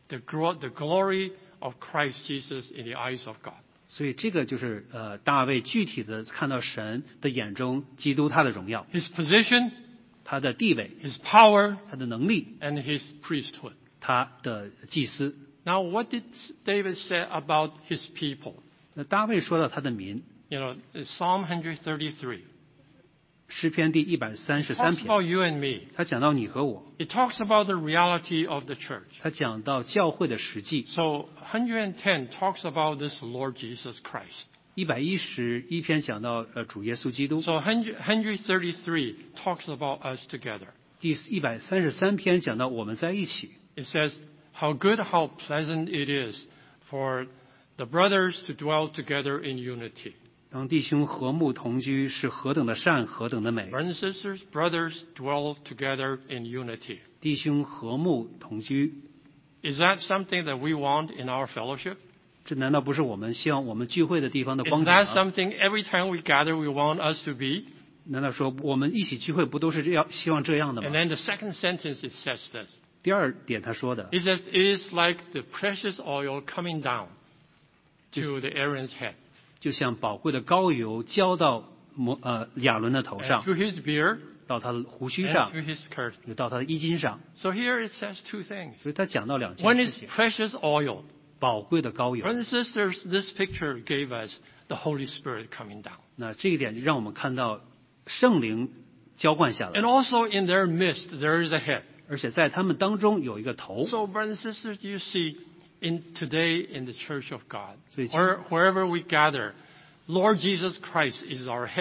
glory of Christ Jesus in the eyes of God. 所以这个就是大卫具体的看到神的眼中基督他的荣耀， His position, 他的地位， his power, 他的能力， and his priesthood. 他的祭司。 Now, what did David say about his people? 那大卫说到他的民， You know, Psalm 133. 诗篇第 It 133 talks 篇， about you and me. 他讲到你和我， It talks about the reality of the church. 他讲到教会的实际。 So 110 talks about this Lord Jesus Christ. 111篇讲到主耶稣基督， So 133 talks about us together. 第133篇讲到我们在一起。 It says, "How good, how pleasant it is for the brothers to dwell together in unity." 让弟兄和睦同居是何等的善，何等的美。 Brothers and sisters, brothers dwell together in unity. 弟兄和睦同居， Is that something that we want in our fellowship? 这难道不是我们希望我们聚会的地方的 Is 光景 that 吗？ something every time we gather we want us to be? 难道说我们一起聚会不都是这样希望这样的 And 吗？ then the second sentence it says this. 第二点他说的， It says, "It is like the precious oil coming down to the Aaron's head, 就像宝贵的膏油浇到亚伦的头 and 上， to his beard, 到他的胡须 and 上 to，his skirt." 又到他的衣襟上。 So here it says two things. 所以他讲到两件 One 事 is 情： precious oil. 宝贵的膏油。 Brothers and sisters, this picture gave us the Holy Spirit coming down. 那这一点就让我们看到圣灵浇灌下来 And，also in their midst, there is a head. 而且在他们当中有一个头。 So, brothers and sisters, you see, today in the Church of God, 所以 wherever we gather, Lord Jesus Christ is our head.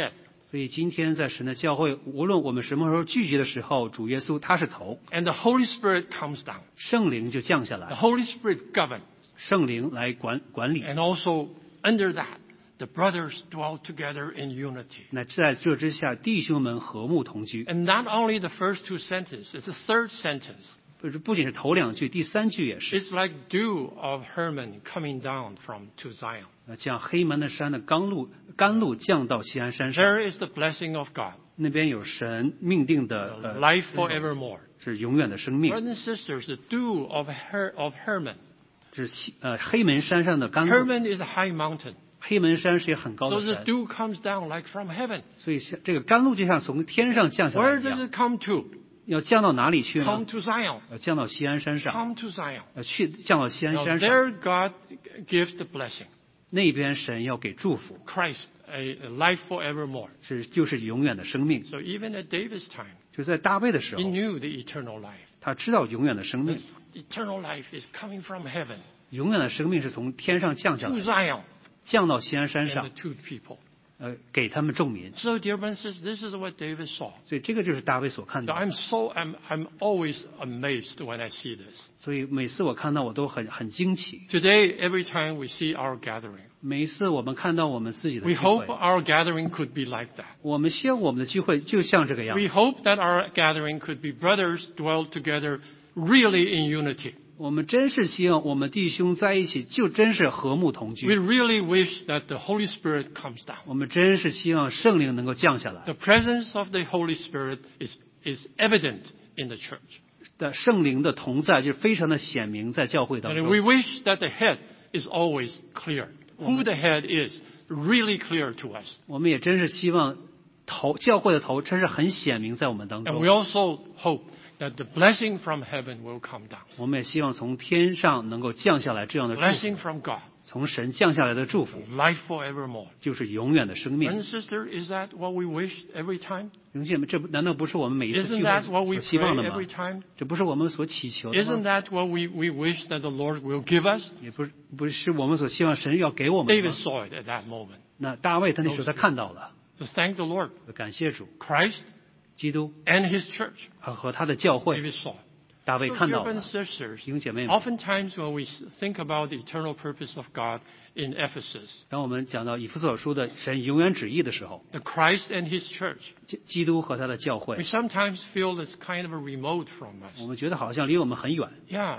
所以今天在神的教会，无论我们什么时候聚集的时候，主耶稣他是头， And the Holy Spirit comes down. 圣灵就降下 The 来， Holy Spirit governs. 圣灵来管理。 And also under that, the brothers dwell together in unity. 那在这之下，弟兄们和睦同居。 And not only the first two sentences, it's the third sentence. 不仅是头2句，第3句也是。 It's like dew of Hermon coming down to Zion. 像黑门的山的甘露降到锡安山上， There is the blessing of God, 那边有神命定的 life forevermore. 是永远的生命， Brothers and sisters, the dew of Hermon. 是黑门山上的甘露。 Hermon is a high mountain. 黑门山是一个很高 So 的 the 山， dew comes down like from heaven. 所以这个甘露就像从天上降下来 Where 一 does 样。 it come to? 要降到哪里去 Come 呢？ to Zion. 降到锡安山上， Come to Zion. 降到锡安 Now 山上， there God gives the blessing. 那边神要给祝福， Christ, a life forevermore. 就是永远的生命。 So even at David's time, 就在大卫的时 he 候， knew the eternal life. 他知道永远的生命 This，eternal life is coming from heaven 永远的生命是从天上降下 to 来， Zion 降到锡安山 and 上 the，two people. 给他们众民。 So dear brothers and sisters, this is what David saw. 所以这个就是大卫所看 So 到的。 I'm always amazed when I see this. 所以每次我看到我都很惊奇。 Today, every time we see our gathering, 每一次我们看到我们自己的 we 聚 hope 会， our gathering could be like that. 我们希望我们的聚会就像这个样 We 子。 hope that our gathering could be brothers dwell together really in unity. 我们真是希望我们弟兄在一起，就真是和睦同 We 居。 really wish that the Holy Spirit comes down. 我们真是希望圣灵能够降下来。 The presence of the Holy Spirit is evident in the church. 的圣灵的同在就非常的显明在教会当 And 中。 we wish that the head is always clear. Who the head is, really clear to us. 我们也真是希望教会的头真是很显明在我们当 And 中 we。also hope that the blessing from heaven will come down. 我们也希望从天上能够降下来这样的祝福， Blessing from God, 从神降下来的祝福 life forevermore. 就是永远的生 Brother 命。 and sister, is that what we wish every time? 弟兄姐妹，这难道不是我们每一次 Isn't 聚 that 会 what we 所希 pray 望的吗 every？time? 这不是我们所祈求的 Isn't 吗？ that what we wish that the Lord will give us? 也不是我们所希望神要给我们的 David 吗？ saw it at that moment. 那大卫他那时候他看到了， So thank the Lord. 感谢主， Christ 基督 and his church. 和他的教会， David saw it. 大卫 So, 看 dear 到 brothers 了 and。sisters, 弟兄姐妹们， oftentimes when we think about the eternal purpose of God in Ephesus, 当我们讲到以弗所书的神永远旨意的时候， the Christ and his church, 基督和他的教 we 会， sometimes feel it's kind of a remote from 我 us. 们觉得好像离我们很远。 Yeah,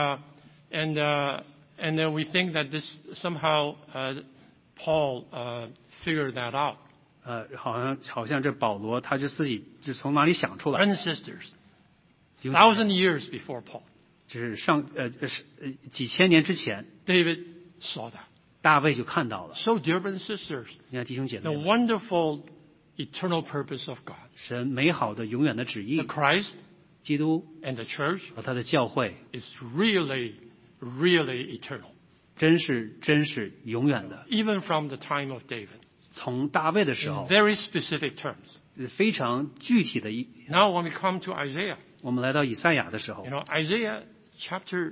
and we think that this somehow Paul figured that out. 好像这保罗他就自己就从哪里想出来， Brothers and sisters, 1,000 years before Paul, 就是几千年之前， David saw that. 大卫就看到了。 So, dear brothers and sisters, 你看弟兄姐 the 妹们， wonderful eternal purpose of God, 神美好的永远的旨 the 意， Christ 基督 and the church, 和他的教会， is really, really eternal, 真是永远的。 even from the time of David, 从大卫的时 in 候， very specific terms. 非常具体的 Now, when we come to Isaiah, 我们来到以赛亚的时候 Isaiah chapter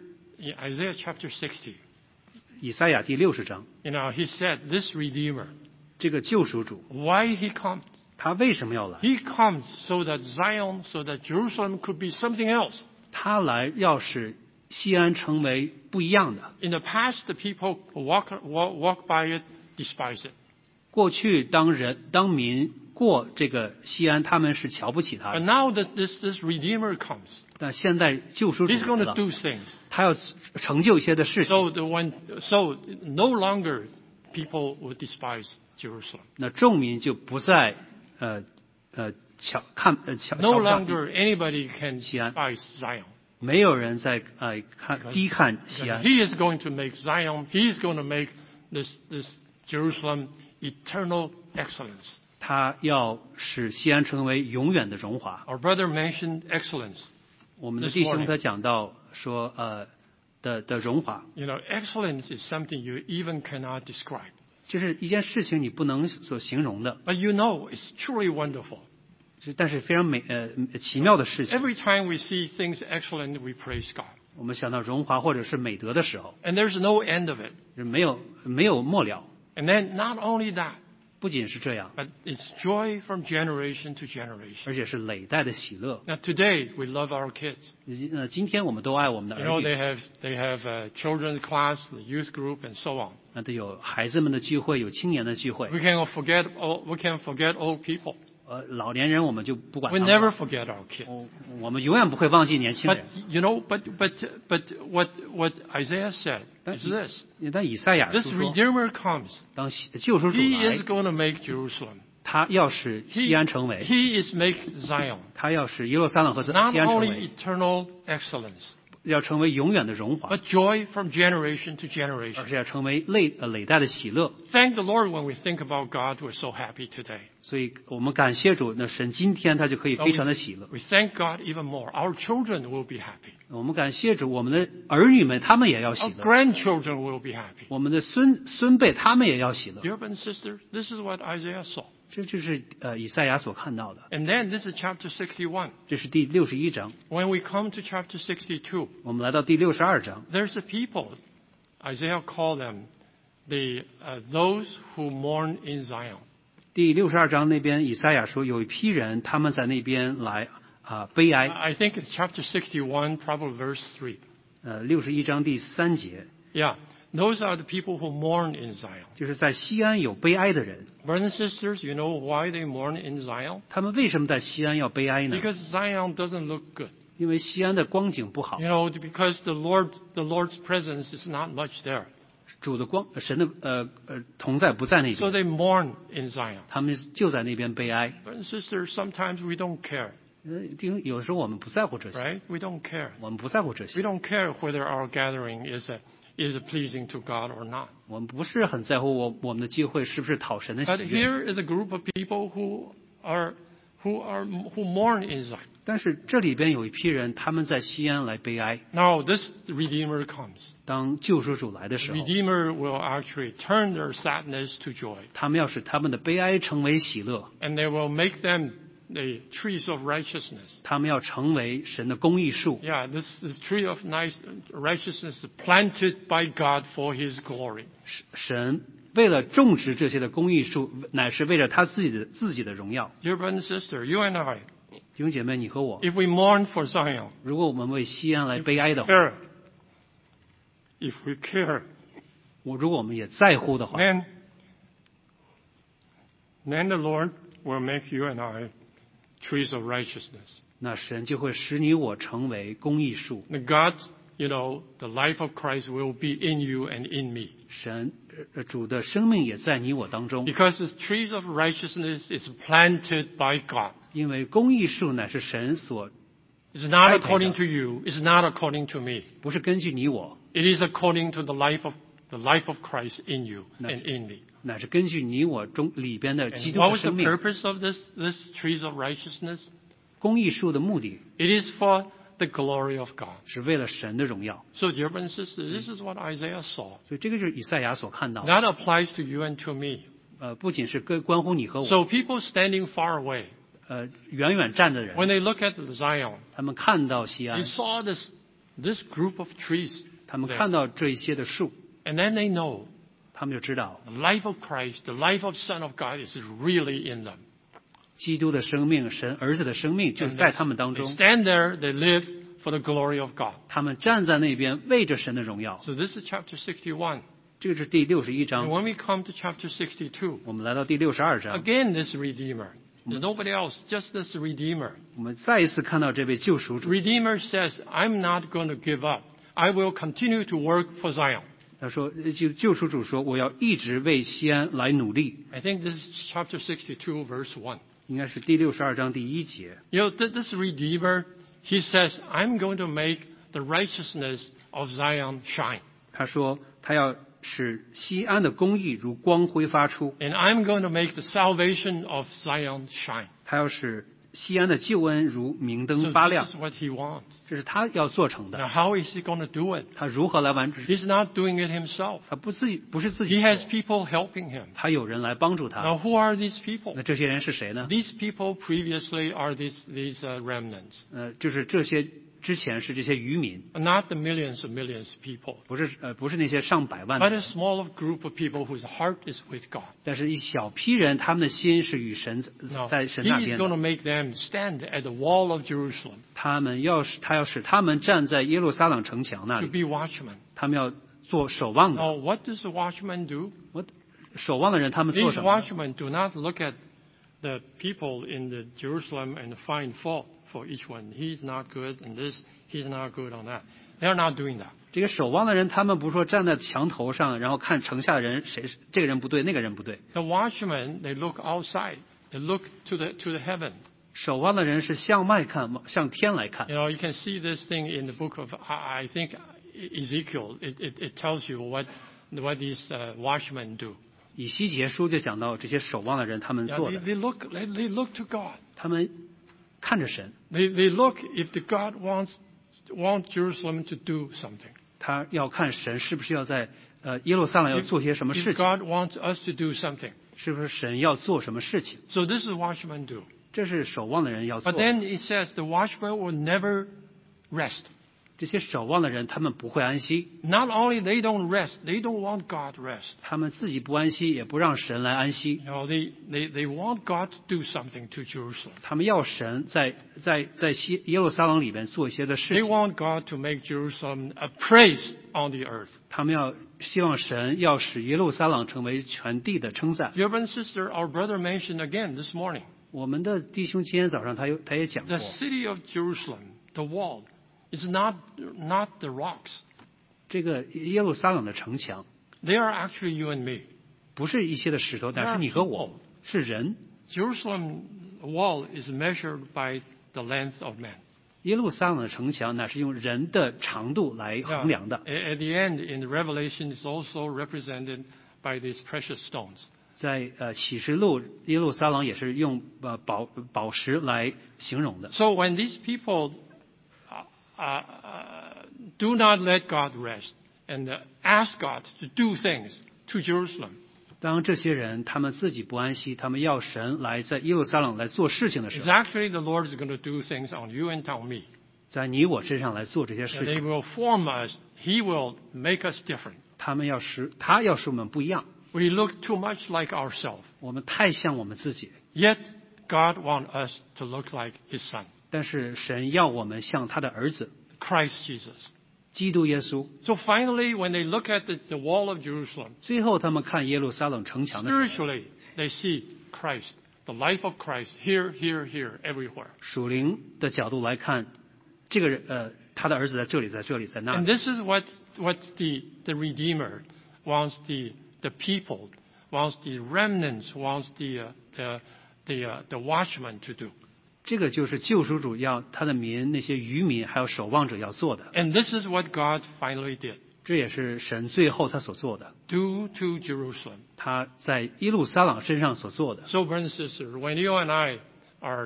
60, 以赛亚第60章， he said, this Redeemer, 这个救赎主 why he comes? 他为什么要来？ He comes so that Zion, so that Jerusalem could be something else. 他来要使西安成为不一样的。 In the past, the people who walk by it despise it. 过去当民过这个西安，他们是瞧不起他 But 的。 now that this Redeemer comes, 但现在救赎主 he's going 来 to 了， do things. 他要成就一些的事情。 So no longer people will despise Jerusalem. 那众民就不再瞧 No 不上 longer anybody can 西安。 despise Zion. 没有人在低看西安。 He is going to make Zion, he is going to make this Jerusalem eternal excellence. 他要使西安成为永远的荣华。 Our brother mentioned excellence. 我们的 This 弟兄 morning. 他讲到说的荣华， Excellence is something you even cannot describe. 这是一件事情你不能所形容的， But it's truly wonderful. 但是非常奇妙的事情。 Every time we see things excellent, we praise God. 我们想到荣华或者是美德的时候， And there's no end of it. 没有末了。 And then not only that, 不仅是这样， but it's joy from generation to generation. 而且是累代的喜乐。 Now today we love our kids. 今天我们都爱我们的 You know 儿女， they have a children's class, the youth group, and so on. 那都有孩子们的聚会，有青年的聚会。 We can't forget old people. 老年人我们就不管 We 他们 never 了， forget our kids. 我们永远不会忘记年轻 But 人。 you know, but what Isaiah said is this: 但以赛亚 this 书说， Redeemer comes. 当救赎主 He 来 is，going to make Jerusalem. 他要使西安成为， He is make Zion 他要使耶路撒冷和西 not 安成 only 为， eternal excellence, 要成为永远的荣华， but joy from generation to 而 generation. 是要成为累代的喜乐。 Thank the Lord when we think about God, we're so happy today. 所以我们感谢主，那神今天他就可以非常的喜乐。 We thank God even more. Our children will be happy. 我们感谢主，我们的儿女们他们也要喜 Our 乐， grandchildren will be happy. 我们的孙辈他们也要喜乐。 Dear brothers and sisters, this is what Isaiah saw. 这就是以赛亚所看到的。 And then this is chapter 61. 这是第61章， When we come to chapter 62, 我们来到第62章， there's a people, Isaiah called them those who mourn in Zion. 第62章那边以赛亚说有一批人他们在那边来悲哀。 I think it's chapter 61, probably verse 3. 61章第3节， Yeah, those are the people who mourn in Zion. 就是在西安有悲哀的人。 Brothers and sisters, you know why they mourn in Zion? 他们为什么在西安要悲哀呢？ Because Zion doesn't look good. 因为西安的光景不好， You know, because the Lord's presence is not much there. 主的神的同在不在那 So 边， they mourn in Zion. 他们就在那边悲哀。 Brothers and sisters, sometimes we don't care, 有时候我们不在乎这些， right? We don't care. 我们不在乎这 We 些， don't care whether our gathering is pleasing to God or not. 我们不是很在乎我们的机会是不是讨神的喜 But 悦。 here is a group of people who mourn in Zion. 但是这里边有一批人，他们在西安来悲哀。 Now this Redeemer comes. 当救赎主来的时候， Redeemer will actually turn their sadness to joy, 他们要使他们的悲哀成为喜乐， and they will make them the trees of righteousness. 他们要成为神的公义树。 Yeah, this tree of righteousness is planted by God for His glory. 神为了种植这些的公义树，乃是为了他自己的荣耀。 Dear brother and sister, you and I, 弟兄姐妹，你和我， if we mourn for Zion, 如果我们为西安来悲哀的话， if we care, 如果我们也在乎的话， then the Lord will make you and I trees of righteousness. 那神就会使你我成为公义树。 The God, you know, the life of Christ will be in you and in me. 神主的生命也在你我当中， Because the trees of righteousness is planted by God. 因为公义树乃是神所， It's not according to you. It's not according to me. 不是根据你我， It is according to the life of Christ in you and in me. 乃是根据你我中里边的基 And 督 what 的 was the 生命。 purpose of this trees of righteousness? 公义树的目的 It is for the glory of God. 是为了神的荣耀， So, dear brothers and sisters, this is what Isaiah saw. 所以这个就是以赛亚所看到的。 That applies to you and to me. 不仅是关乎你和我， So people standing far away, 远远站的人， when they look at Zion, 他们看到西 they 安， saw this group of trees. 他们 there. 看到这一些的树， And then they know 他们就知道 the life of Christ, the life of Son of God is really in them. 基督的生命，神儿子的生命就 And 在他们当 they 中。 stand there, they live for the glory of God. 他们站在那边为着神的荣耀。 So this is chapter 61. 这个是第61 And 章。 when we come to chapter 62, 我们来到第62章， again this Redeemer. There's nobody else, just this Redeemer. 我们再一次看到这位救赎主。 Redeemer says, I'm not going to give up. I will continue to work for Zion. 他说，救赎主说，我要一直为西安来努力。 I think this is chapter 62, verse 1. 应该是第62章第1节。 You know, this Redeemer, he says, I'm going to make the righteousness of Zion shine. 他说，他要使西安的公义如光辉发出， And I'm going to make the salvation of Zion shine. 他要使西安的救恩如明 So 灯发 this 亮 is。what he wants. 这是他要做成 Now, 的。 how is he going to do it? 他如何来完成？ He's not doing it himself. 他不是自己 He has 做， people helping him. 他有人来帮助 Now, 他。 who are these people? 那这些人是谁呢？ These people previously are these remnants. 就是这些之前是这些渔民， not the millions and millions of people, 不是那些上百万的 but a 人， small group of people whose heart is with God. 但是一小批人，他们的心是与神 Now, 在神 he 那 is 边 going to 的。 make them stand at the wall of Jerusalem 他要使他们站在耶路撒冷城墙那 to 里， be watchmen. 他们要做守望的。 Now, what does the watchman do? 守望的人，他们做 These 什么呢？ watchmen do not look at the people in the Jerusalem and find fault for each one. He's not good in this, he's not good on that. They're not doing that. 这个守望的人，他们不是说站在墙头上，然后看城下的人谁是这个人不对，那个人不对。 The watchmen, they look outside. They look to the heaven. 守望的人是向外看，向天来看。 You know, you can see this thing in the book of, I think, Ezekiel. It tells you what these watchmen do. 以西结书就讲到这些守望的人他们 Yeah, 做 they, 的， they look to God. 他们看着神， They look if the God wants Jerusalem to do something. 他要看神是不是要在耶路撒冷要做些什么 If 事情， God wants us to do something. 是不是神要做什么事情， So this is watchmen do. 这是守望的人要做 But 的。 then it says the watchmen will never rest. 这些守望的人他们不会安息， Not only they don't rest, they don't want God to rest. 他们自己不安息，也不让神来安息。 You know, they want God to do something to Jerusalem. 他们要神在耶路撒冷里边做一些的事 They 情， want God to make Jerusalem a praise on the earth. 他们希望神要使耶路撒冷成为全地的称赞。 Dear brother and sister, our brother mentioned again this morning, 我们的弟兄今天早上他也讲过 the，city of Jerusalem, the wall, is not the rocks. 这个耶路撒冷的城墙 They are actually you and me. 不是一些的石头，但是你和我是人。 Jerusalem wall is measured by the length of man. 耶路撒冷的城墙乃是用人的长度来衡量的。 At the end, in the Revelation, it's also represented by these precious stones. 在启示录，耶路撒冷也是用宝石来形容的。 So when these people do not let God rest and ask God to do things to Jerusalem, 当这些人他们自己不安息，他们要神来在耶路撒冷来做事情的时 it's 候， actually the Lord is going to do things on you and on me. 在你我身上来做这些 And 事 they 情， will form us. He will make us different. 他要使我们不一样。 We look too much like ourselves. 我们太像我们自己， Yet God wants us to look like His Son, 但是神要我们像他的儿子 Christ Jesus. 基督耶稣。 So finally, when they look at the wall of Jerusalem, 最后他们看耶路撒冷城墙的时候， spiritually, they see Christ, the life of Christ, here, here, here, everywhere. 属灵的角度来看，这个人他的儿子在这里，在这里，在那 And 里。 this is what the Redeemer wants the people, wants the remnants, wants the watchmen to do. 这个就是救赎主要他的民那些渔民还有守望者要做的， And this is what God finally did. 这也是神最后他所做的， Do to Jerusalem. 他在耶路撒冷身上所做的。 So, brothers and sisters, when you and I are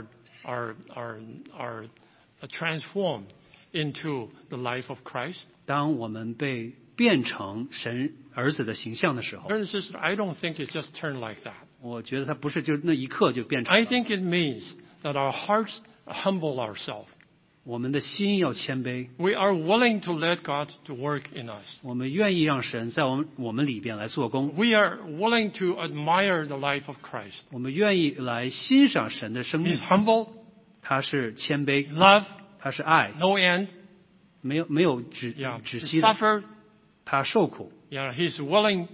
transformed into the life of Christ, 当我们被变成神儿子的形象的时候， brothers and sisters, I don't think it just turned like that. 我觉得他不是就那一刻就变成 I 了。 think it means that our hearts humble ourselves. 我们的心要谦卑， We are willing to let God to work in us. 我们愿意让神在我们里边来做工， We are willing to admire the life of Christ. 我们愿意来欣赏神的生 He's 命。 humble, 他是谦卑， love, 他是爱， no end. 没有止 Yeah, 止 to 息的， suffer. 他受苦， Yeah, he's willing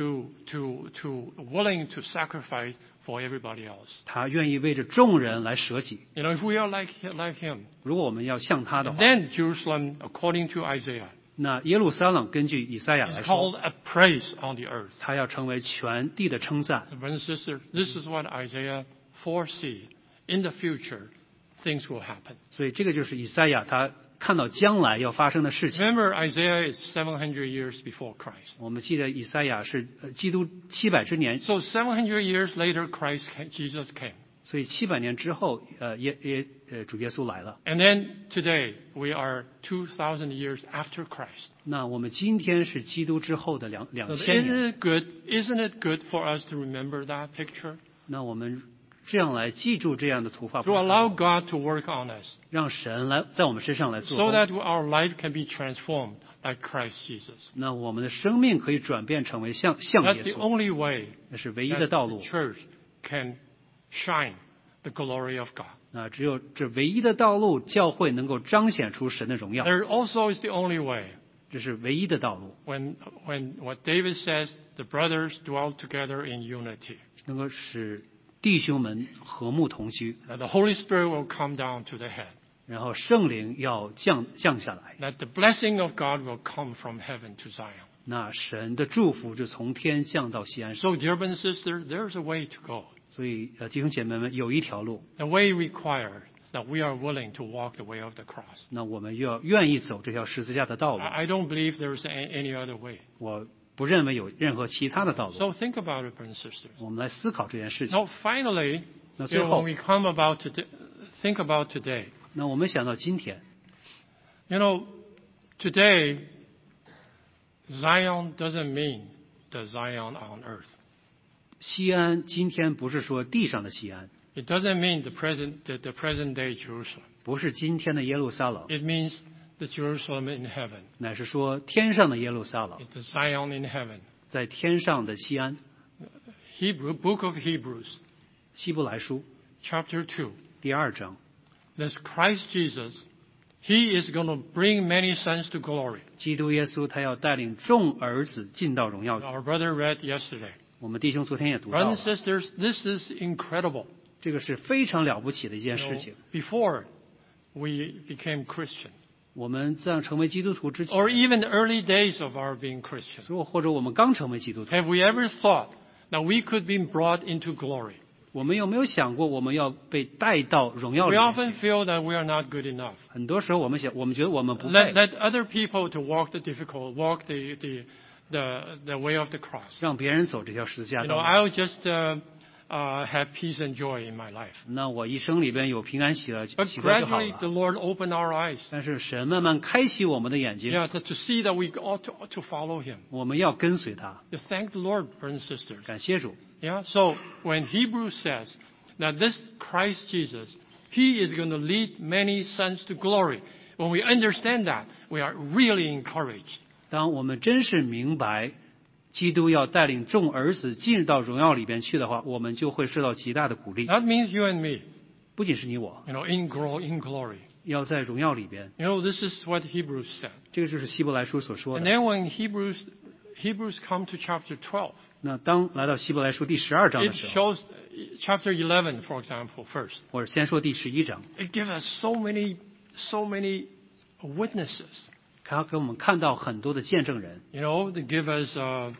to sacrifice for everybody else. 他愿意为着众人来舍己。 You know, if we are like him, 如果我们要像他的话， then Jerusalem, according to Isaiah, 那耶路撒冷根据以赛亚 is 来 called 说， a praise on the earth. 他要成为全地的称赞。 So, brothers and sisters, this is what Isaiah foresee. In the future, things will happen. 所以这个就是以赛亚他看到将来要发生的事情。 Remember, Isaiah is 700 years before Christ. 我们记得以赛亚是基督700之年， So 700 years later, Jesus came. 所以700年之后，主耶稣来了。 And then today, we are 2,000 years after Christ. 那我们今天是基督之后的 So 2000年。 isn't it good for us to remember that picture? 那我们这样来记住这样的图画 to allow God to work on us, 让神来在我们身上来做 so 工， that our life can be transformed like Christ Jesus. 那我们的生命可以转变成为像耶 That's the 稣， only way 那是唯一 that 的道 the 路。 church can shine the glory of God. 那只有这唯一的道路，教会能够彰显出神的荣耀， There also is the only way 这是唯一的道路， when what David says, the brothers dwell together in unity. 能够使弟兄们和睦同居， That the Holy Spirit will come down to the head. 然后圣灵要降下来， That the blessing of God will come from heaven to Zion. 那神的祝福就从天降到西安上。 So, dear brothers and sisters, there's a way to go. 所以弟兄姐妹们，有一条路， The way required that we are willing to walk the way of the cross. 那我们要愿意走这条十字架的道路。 I don't believe there is any other way. 我不认为有任何其他的道路。 So think about it, brothers and sisters. 我们来思考这件事情。 Now, finally, 那最 when 后， we come about to think about today, 那我们想到今天， today, Zion doesn't mean the Zion on earth. 西安今天不是说地上的西安， It doesn't mean the present day Jerusalem. 不是今天的耶路撒冷， It means the Jerusalem in heaven. 乃是说天上的耶路撒冷， It's the Zion in heaven. 在天上的西安。 Book of Hebrews, 希伯来书 chapter 2. 第2章， This Christ Jesus, He is going to bring many sons to glory. 基督耶稣他要带领众儿子进到荣耀里。 Our brother read yesterday. 我们弟兄昨天也读到 Brothers and 了， sisters, this is incredible. 这个是非常了不起的一件 You 事 know, 情。 before we became Christians, 我们在成为基督徒之前， or even the early days of our being Christians, 或者我们刚成为基督徒， have we ever thought that we could be brought into glory? 我们有没有想过我们要被带到荣耀 We 里面 often 去？ feel that we are not good enough. 很多时候我们觉得我们不 Let 配， other people to walk the way of the cross. 让别人走这条十字架 You 道 know, 路。 I'll just have peace and joy in my life. 那我一生里边有平安喜乐 But 喜乐就好 gradually, the 了。 Lord opened our eyes. 但是神慢慢开启我们的眼睛， Yeah, to see that we ought to follow Him. 我们要跟随他。 To thank the Lord, brothers and sisters. 感谢主。 Yeah. So when Hebrews says that this Christ Jesus, He is going to lead many sons to glory. When we understand that, we are really encouraged. 当我们真是明白基督要带领众儿子进入到荣耀里边去的话，我们就会受到极大的鼓励。 That means you and me, 不仅是你我， in glory. 要在荣耀里边。 This is what Hebrews said. 这个就是希伯来书所说 And 的。 then when Hebrews come to chapter 12, 那当来到希伯来书第12章 it 的时候， shows chapter 11, for example, first. 或者先说第11章， It gives us so many witnesses. 他给我们看到很多的见证人， They give us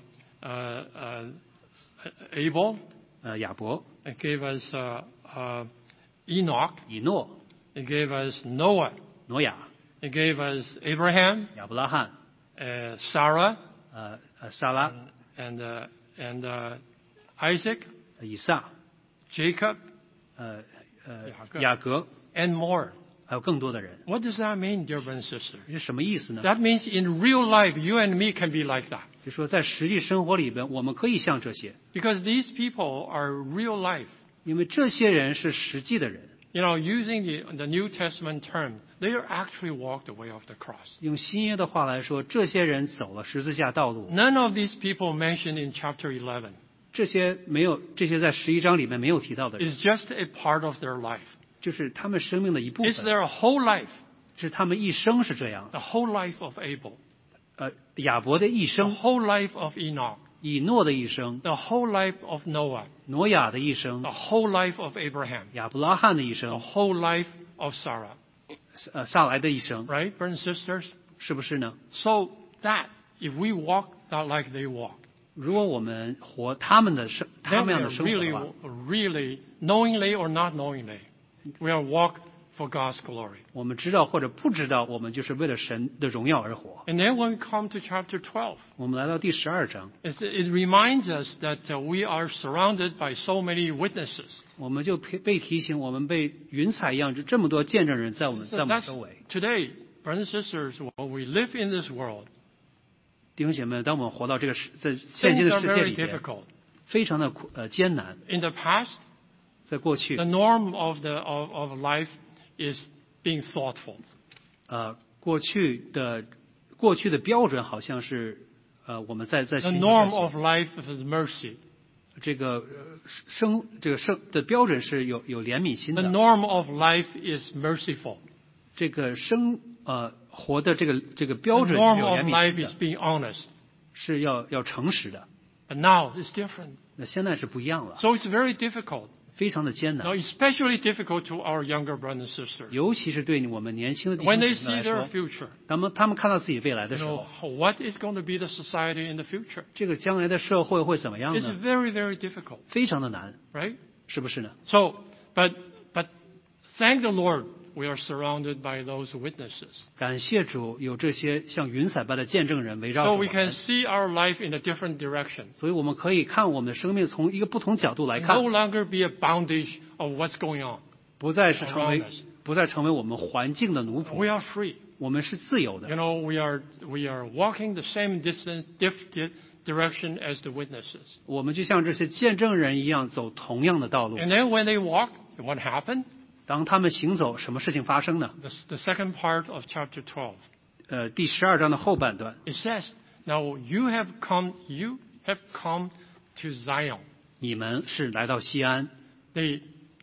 Abel. 亚伯、 It gave us Enoch. 以诺、 It gave us Noah. 挪亚、 It gave us Abraham, 亚伯拉罕、 Sarah, 撒拉、 and Isaac, 以撒、 Jacob, 雅各， and more. 还有更多的人。 What does that mean, dear brother and sister? 这是什么意思呢？ That means in real life, you and me can be like that. 就说在实际生活里边，我们可以像这些， Because these people are real life. 因为这些人是实际的人。 Using the New Testament term, they are actually walk the way of the cross. 用新约的话来说，这些人走了十字架道路。 None of these people mentioned in chapter 11 这些在11章里面没有提到的人， is just a part of their life. 就是他们生命的一部 It's 分， their whole life, 是他们一生是这样。 the whole life of Abel, 亚伯的一 the 生， whole life of Enoch, 以诺的一生， the whole life of Noah, 挪亚的一生 the，whole life of Abraham, 亚伯拉罕的一 the 生， whole life of Sarah. 撒来的一生， Right, brothers and sisters? 是不是呢？ So that, if we walk not like they walk, 如果我们活他们的生，他 then 们 we 样 are 的生活的话， really, knowingly or not knowingly, we are walk for God's glory. 我们知道或者不知道，我们就是为了神的荣耀而活。 And then when we come to chapter 12, 我们来到第12章， it reminds us that we are surrounded by so many witnesses. 我们就被提醒，我们被云彩一样，这么多见证人在我们 So 周 that's 围。 today, brothers and sisters, when we live in this world, 弟兄姐妹，当我们活到这个在现今 things 的 are 世界 very 里边， difficult. 非常的艰难。 In the past, 在过去 the norm of life is being thoughtful. 过去的标准好像是我们在 The 寻求 norm 这些 of life is mercy. 这个生的标准是有怜悯心 The 的。 norm of life is merciful. 这个活的这个标 The 准是 norm 有 of 怜悯 life 心 is 的， being honest. 是要诚实的。 But now it's different. 那现在是不一样了， So it's very difficult. 非常的艰 Now, 难， especially difficult to our younger brothers and sisters. 尤其是对我们年轻的弟兄 When 姊 they 妹 see 来 their 说， future, 他们看到自己未来的 you 时 know, 候， what is going to be the society in the future? 这个将来的社会会怎么样 It's 呢？ very, very difficult, 非常的难， right? 是不是呢？ So, but thank the Lord, we are surrounded by those witnesses. 感谢主，有这些像云彩般的见证人围绕着 So 我 we can 们， see our life in a different direction. 所以我们可以看我们的生命从一个不同角度来看 No，longer be a bondage of what's going on. 不再成为 around us 我们环境的奴仆， We are free. 我们是自由的 You。know, we are walking the same distance, direction as the witnesses. 我们就像这些见证人一样走同样的道路。 And then when they walk, what happened? 当他们行走，什么事情发生呢？ The second part of chapter 12. 第12章的后半段， It says, "Now you have come to Zion, 你们是来到西安， the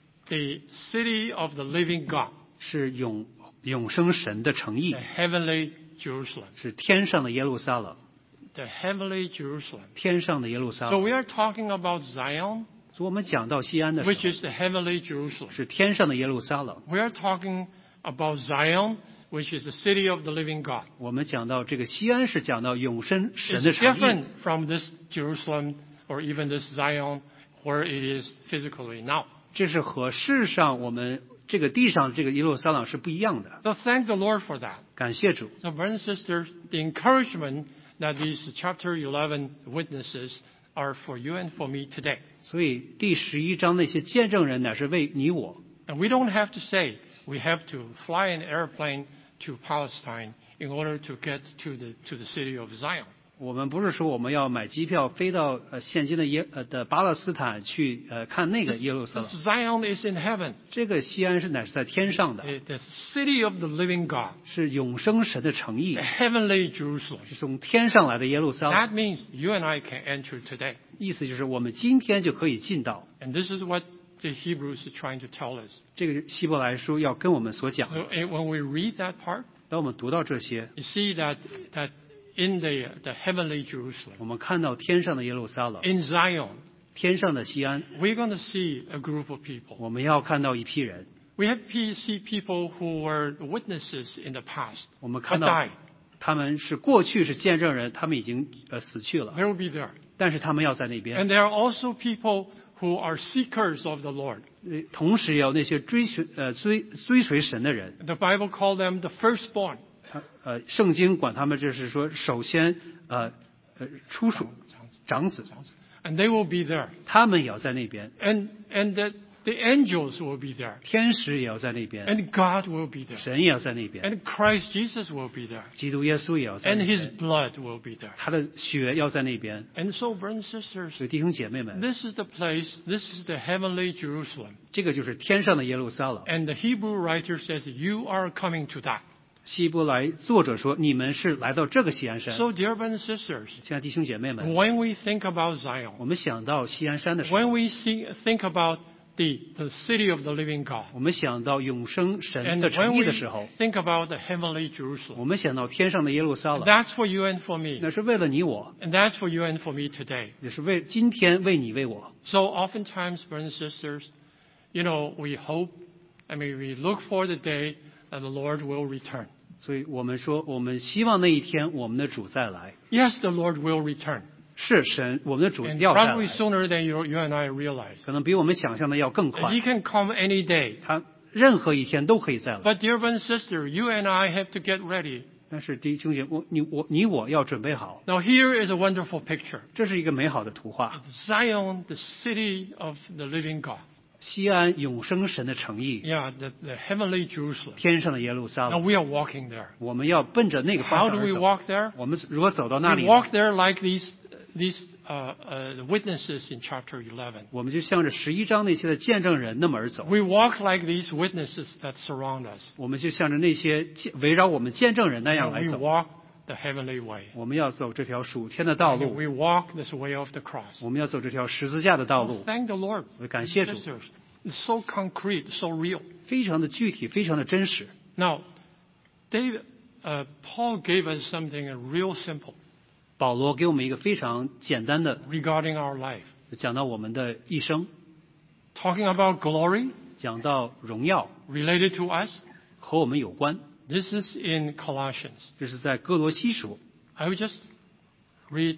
city of the living God, 是永生神的城邑 the，heavenly Jerusalem, 是天上的耶路撒冷， the heavenly Jerusalem." 天上的耶路撒 So 冷。 we are talking about Zion, 所以我们讲到西安的 which 时 is the heavenly Jerusalem. 候，是天上的耶路撒冷。 We are talking about Zion, which is the city of the living God. 我们讲到这个西安是讲到永生神的 It's 城邑， different from this Jerusalem or even this Zion where it is physically now. 这是和世上我们这个地上这个耶路撒冷是不一样的。 So thank the Lord for that. 感谢主。 So brothers and sisters, the encouragement that these chapter 11 witnesses are for you and for me today. 所以第11章那些见证人乃是为你我， And we don't have to say we have to fly an airplane to Palestine in order to get to the city of Zion. 我们不是说我们要买机票飞到现今的巴勒斯坦去看那个耶路撒 This 冷。 Zion is in heaven, 这个西安乃是在天上的， the city of the living God, 是永生神的城邑 the，heavenly Jerusalem. 是从天上来的耶路撒冷。 That means you and I can enter today. 意思就是我们今天就可以进到。 And this is what the Hebrews are trying to tell us. 这个希伯来书要跟我们所讲 So when we read that part, 当我们读到这些， you see that in the heavenly Jerusalem, 我们看到天上的耶路撒冷， in Zion, 天上的西安， we're going to see a group of people. 我们要看到一批人， We have see people who were witnesses in the past, 我们 but 看到 died. 他们是过去是见证人，他们已经死去了， They will be there. 但是他们要在那边。 And there are also people who are seekers of the Lord. 同时也有那些追随神的人， The Bible called them the firstborn. 圣经管他们就是说，首先出属长子， And they will be there. 他们也要在那边， And the angels will be there. 天使也要在那边， And God will be there. 神也要在那边， And Christ Jesus will be there. 基督耶稣也要在 And 那 his 边， blood will be there. 他的血要在那边。 And so, brothers and sisters, 所以弟兄姐妹们， this is the place, this is the heavenly Jerusalem. 这个就是天上的耶路撒冷。 And the Hebrew writer says, you are coming to that. 希伯来作者说：“你们是来到这个西安山。” So, dear brothers and sisters, 亲爱的弟兄姐妹们， when we think about Zion, 我们想到西安山的时 when 候， we think about the city of the living God, 我们想到永生神 and 的 when 诚意 we 的时候， think about the heavenly 我 Jerusalem, 们想到天上的耶路撒冷， that's for you and for me. 那是为了你我， And that's for you and for me today. 也是为今天为你为我。 So oftentimes, brothers and sisters, you know, we look for the day that the Lord will return. 所以我们说，我们希望那一天我们的主再来。 Yes, the Lord will return. 是神，我们的主 And 要再 probably 来， sooner than you and I realize. 可能比我们想象的要更 And 快 he。can come any day. 他任何一天都可以再来。 But dear brother and sister, you and I have to get ready. 但是弟兄姐妹，你我要准备好， Now here is a wonderful picture. 这是一个美好的图画。 Zion, the city of the living God. 西安永生神的诚意， Yeah, the heavenly Jerusalem. 天上的耶路撒 Now 冷， we are walking there. 我们要奔着那个方 How 向 do we 而走。 walk there? 我们如果走到那 We 里， walk there like these these witnesses in chapter 11. 我们就向着11章那些的见证人那么而走， We walk like these witnesses that surround us. 我们就向着那些围绕我们见证人那样来 We 走。 walk the heavenly way. 我们要走这条属天的道路， We walk this way of the cross. 我们要走这条十字架的道路。 Thank the Lord. 感谢主， Sisters, it's so concrete, so real. 非常的具体，非常的真实。 Now, Paul gave us something real simple 保罗给我们一个非常简单的， regarding our life. 讲到我们的一生， Talking about glory 讲到荣耀 related to us. 和我们有关。 This is in Colossians. 这是在哥罗西书， I will just read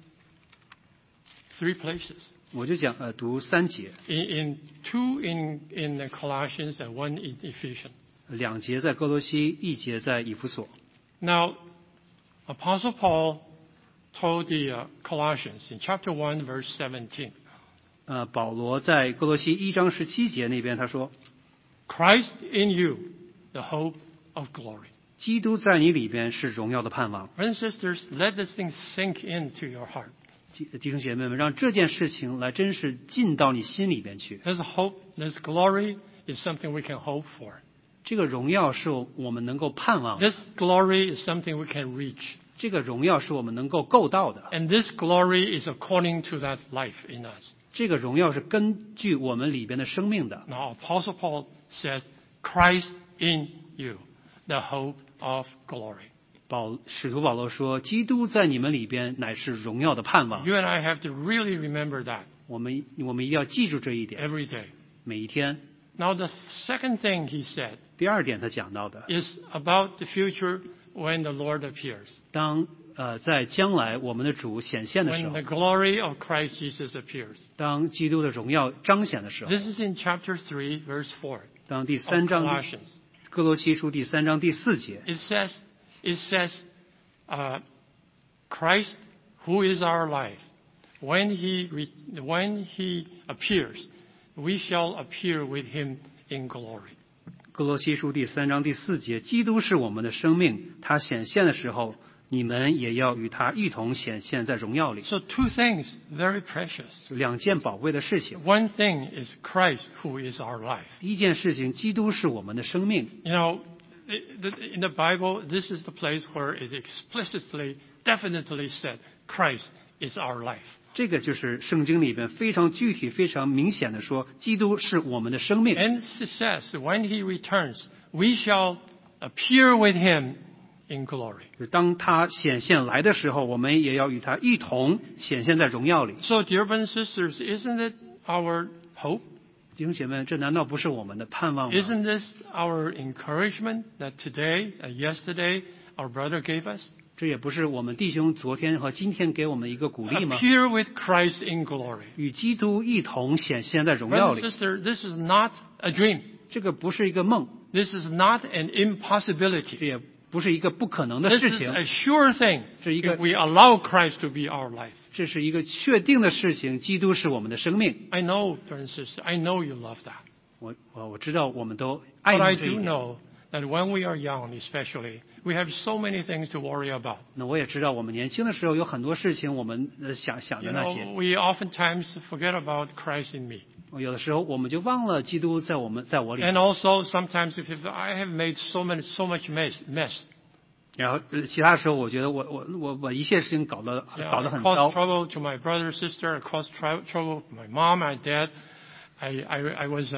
3 places. 我就读3节， In 2 in Colossians and 1 in Ephesians. 2节在哥罗西，1节在以弗所。 Now, Apostle Paul told the Colossians in chapter 1, verse 17, 保罗在哥罗西1章17节那边他说， Christ in you, the hope of glory. 基督在你里边是荣耀的盼望。 Brothers and sisters, let this thing sink into your heart. 弟兄姐妹们，让这件事情来真是进到你心里边去。 This hope, this glory is something we can hope for. 这个荣耀是我们能够盼望的， This glory is something we can reach. 这个荣耀是我们能够够到的， And this glory is according to that life in us. 这个荣耀是根据我们里边的生命的。 Now, Apostle Paul says, Christ in you, the hope of glory. 使徒保罗说，基督在你们里边乃是荣耀的盼望。 You and I have to really remember that 我们一定要记住这一点， every day. 每一天。 Now, the second thing he said 第二点他讲到的， is about the future when the Lord appears. 当在将来我们的主显现的时 When 候 the，glory of Christ Jesus appears. 当基督的荣耀彰显的时候， This is in chapter 3, verse 4 当第 of 3章 Colossians. 哥罗西书第3章第4节， It says, Christ, who is our life, when he appears, we shall appear with him in glory. 哥罗西书第3章第4节，基督是我们的生命，他显现的时候，你们也要与他一同显现在荣耀里。 So 2 things very precious. 2件宝贵的事情。 One thing is Christ, who is our life. 第一件事情，基督是我们的生命。 You know, in the Bible, this is the place where it explicitly, definitely said, Christ is our life. 这个就是圣经里边非常具体、非常明显的说，基督是我们的生命。 And it says, when he returns, we shall appear with him in glory. 当他显现来的时候，我们也要与他一同显现在荣耀里。 So, dear brothers and sisters, isn't it our hope? 弟兄姐妹，这难道不是我们的盼望吗？ Isn't this our encouragement that today, yesterday, our brother gave us? 这也不是我们弟兄昨天和今天给我们一个鼓励吗？ Appear with Christ in glory. 与基督一同显现在荣耀 Brother and 里。 sister, this is not a dream. 这个不是一个梦， This is not an 这 impossibility. 也不是一个不可能的 This 事 is 情， a sure thing 是一个 if we allow Christ to be our life. 这是一个确定的事情。基督是我们的生命。 I know, brother and sister, I know you love that. 我知道我们都爱 But I 慕这一 do 点。 know that when we are young, especially, we have so many things to worry about. 那我也知道，我们年轻的时候有很多事情，我们想 You 的那些 know,，we oftentimes forget about Christ in me. 有的时候我们就忘了基督在我里。 And also, sometimes if I have made so much mess, 然后其他时候，我觉得我一切事情搞得 you know, 很 I caused 糟。 trouble to my brother, sister, I caused trouble to my mom, my dad. I was,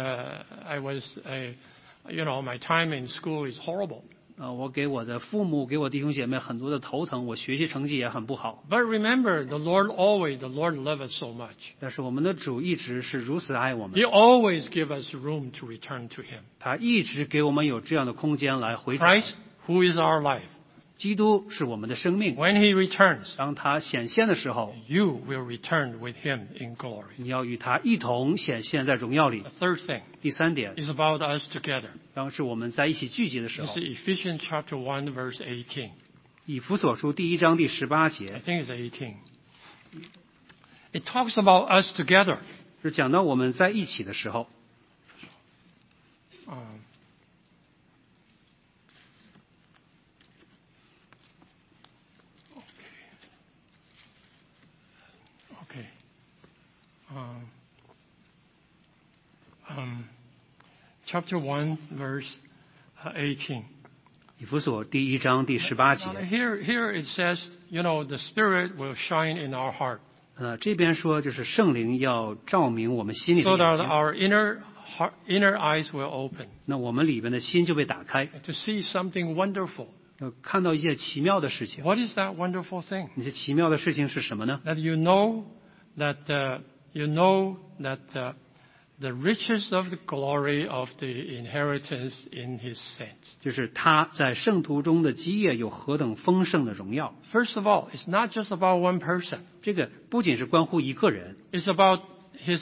you know, my time in school is horrible. 我给我的父母，给我弟兄姐妹很多的头疼，我学习成绩也很不好。 But remember, the Lord loved us so much. 但是我们的主一直是如此爱我们 He，always give us room to return to Him. 他一直给我们有这样的空间来回转。 Christ, who is our life. 基督是我们的生命， When He returns, 当他显现的时候， you will return with Him in glory. 你要与他一同显现在荣耀里。 The third thing 第3点， is about us together. 当是我们在一起聚集的时 This 候， is Ephesians chapter 1, verse 18. 以弗所书第1章第18 I 节， think it's 18. It talks about us together. 是讲到我们在一起的时候， Okay. Chapter 1, verse 18. 以弗所第1章第18 Now, 节， here it says, the Spirit will shine in our heart 这边说就是圣灵要照明我们心里的 so 眼 that 睛， our inner eyes will open 那我们里边的心就被打开， to see something wonderful. 看到一些奇妙的事情。 What is that wonderful thing? 那些奇妙的事情是什么呢？ That you know that the riches of the glory of the inheritance in His saints. 就是他在圣徒中的基业有何等丰盛的荣耀。 First of all, it's not just about one person. 这个不仅是关乎一个人， It's about his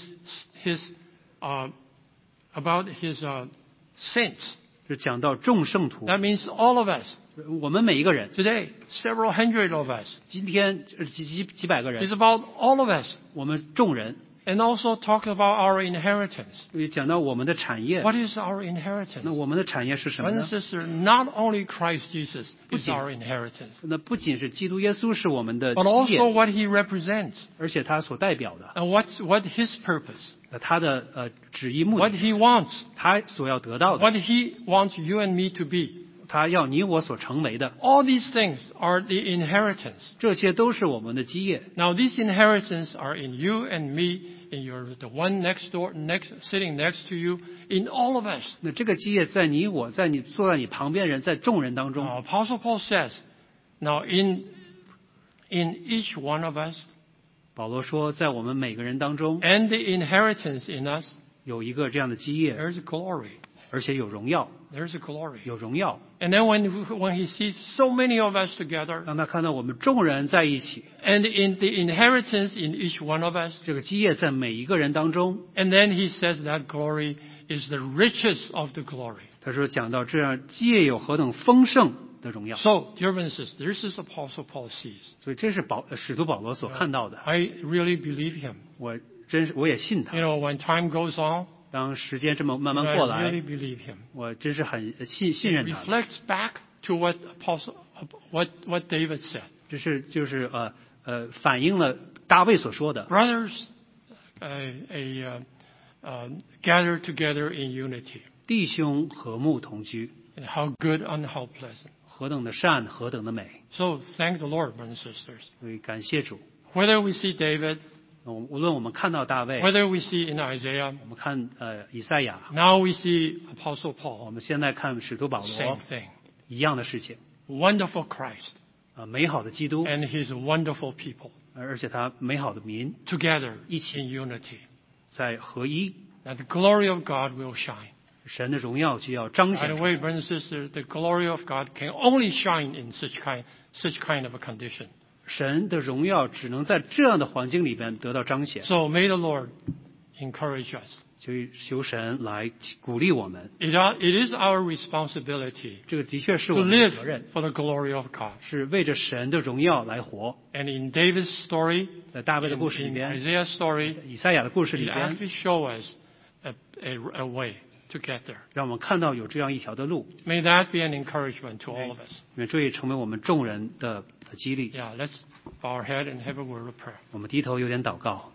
saints. 是讲到众圣徒， That means all of us. 我们每一个人， Today, several hundred of us. 今天几百个 It's 人， about all of us. 我们众人， And also talk about our inheritance. 也讲到我们的产业。 What is our 那 inheritance? 我们的产业是什么 Brothers 呢 and？sisters, not only Christ Jesus is our inheritance, 那不仅是基督耶稣是我们的 but 基 also 业， what He represents 而且他所代表的， and what His purpose, 他的旨意目 what 的， He wants, 他所要得到的， what He wants you and me to be. 他要你我所成为的， All these things are the inheritance. 这些都是我们的基业。 Now, these inheritance are in you and me, in the one sitting next to you, in all of us. 那这个基业在你我，在你坐在你旁边的人，在众人当中， Now, Apostle Paul says, now in each one of us, 保罗说，在我们每个人当中 and the inheritance in us, 有一个这样的基业， there's glory. 而且有荣耀， There's a glory. 有荣耀。 And then when he sees so many of us together, 让他看到我们众人在一起， and in the inheritance in each one of us, 这个基业在每一个人当中。 and then he says that glory is the riches of the glory. 他说讲到这样基业有何等丰盛的荣耀， So, dear brothers and sisters, this is Apostle Paul sees. 所以这是使徒保罗所看到的。 I really believe him. 我也信他。 When time goes on, 当时间这么慢慢 I 过来， really believe him. 我真是很信任他的。 Reflects back to what David said. 这是就是反映了大卫所说的， Brothers, gather together in unity. 弟兄和睦同居， And how good and how pleasant. 何等的善，何等的美。 So thank the Lord, brothers and sisters. 所以感谢主。 Whether we see David, 无论我们看到大卫， whether we see in Isaiah, 我们看以赛亚， now we see Apostle 我 Paul, 们现在看使徒保 same 罗， thing. 一样的事情。 Wonderful Christ 美好的基督， and his wonderful people 而且他美好的民 together 一起 in unity. 在合一， That the glory of God will shine. 神的荣耀就要彰 By 显 the 出 way, 来。 brothers and sisters, the glory of God can only shine in such kind of a condition. 神的荣耀只能在这样的环境里边得到彰显， So may the Lord encourage us. 所以求神来鼓励我们。 It is our responsibility 这个的确是 to 我们的 live 责任， for the glory of God. 是为着神的荣耀来活。 And in David's story, 在大卫的 in, 故事里 in 边， Isaiah's story, 以赛亚的故事 it 里边， actually shows us a way to get there. 让我们看到有这样一条的路， May that be an encouragement to all of us. 愿这也成为我们众人的激励。 Yeah, let's bow our head and have a word of prayer. 我们低头有点祷告，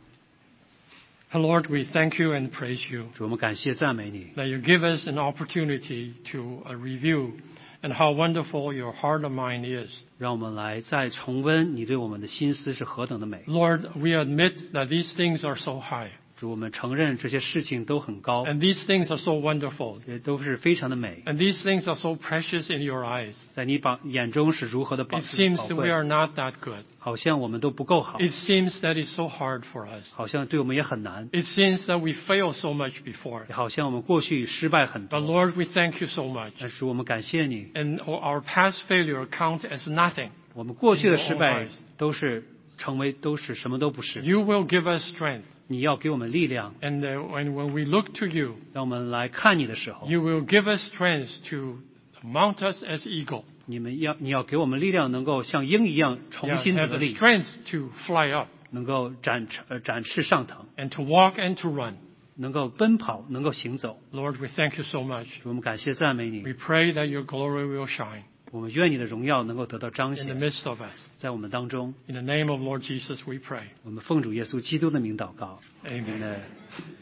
Lord, we thank you and praise you 主，我们感谢赞美你， that you give us an opportunity to review and how wonderful your heart and mind is. 让我们来再重温你对我们的心思是何等的美。 Lord, we admit that these things are so high 主，我们承认这些事情都很高， and these things are so wonderful 也都是非常的美， and these things are so precious in your eyes. 在你眼中是如何的宝 It seems 宝 that we 贵， are not that good. 好像我们都不够好， It seems that it's so hard for us. 好像对我们也很难， It seems that we failed so much before. 也好像我们过去失败很 But 多。 Lord, we thank you so much. 但是我们感谢你， And our past failure count as nothing. 我们过去的失 In your 败 own eyes 都是什么都不是。 You will give us strength. 你要给我们力量， And when we look to you, 让我们来看你的时候， you will give us strength to mount us as eagle. 你要给我们力量，能够像鹰一样重 Yeah, 新 have 得 the 力， strength to fly up 能够展翅上腾， and to walk and to run. 能够奔跑，能够行走。 Lord, we thank you so much. 我们感谢赞美你， We pray that your glory will shine. 我们愿你的荣耀能够得到彰 in the 显， midst of us. 在我们当中。 In the name of Lord Jesus, we pray. 我们奉主耶稣基督的名祷告。 Amen. Amen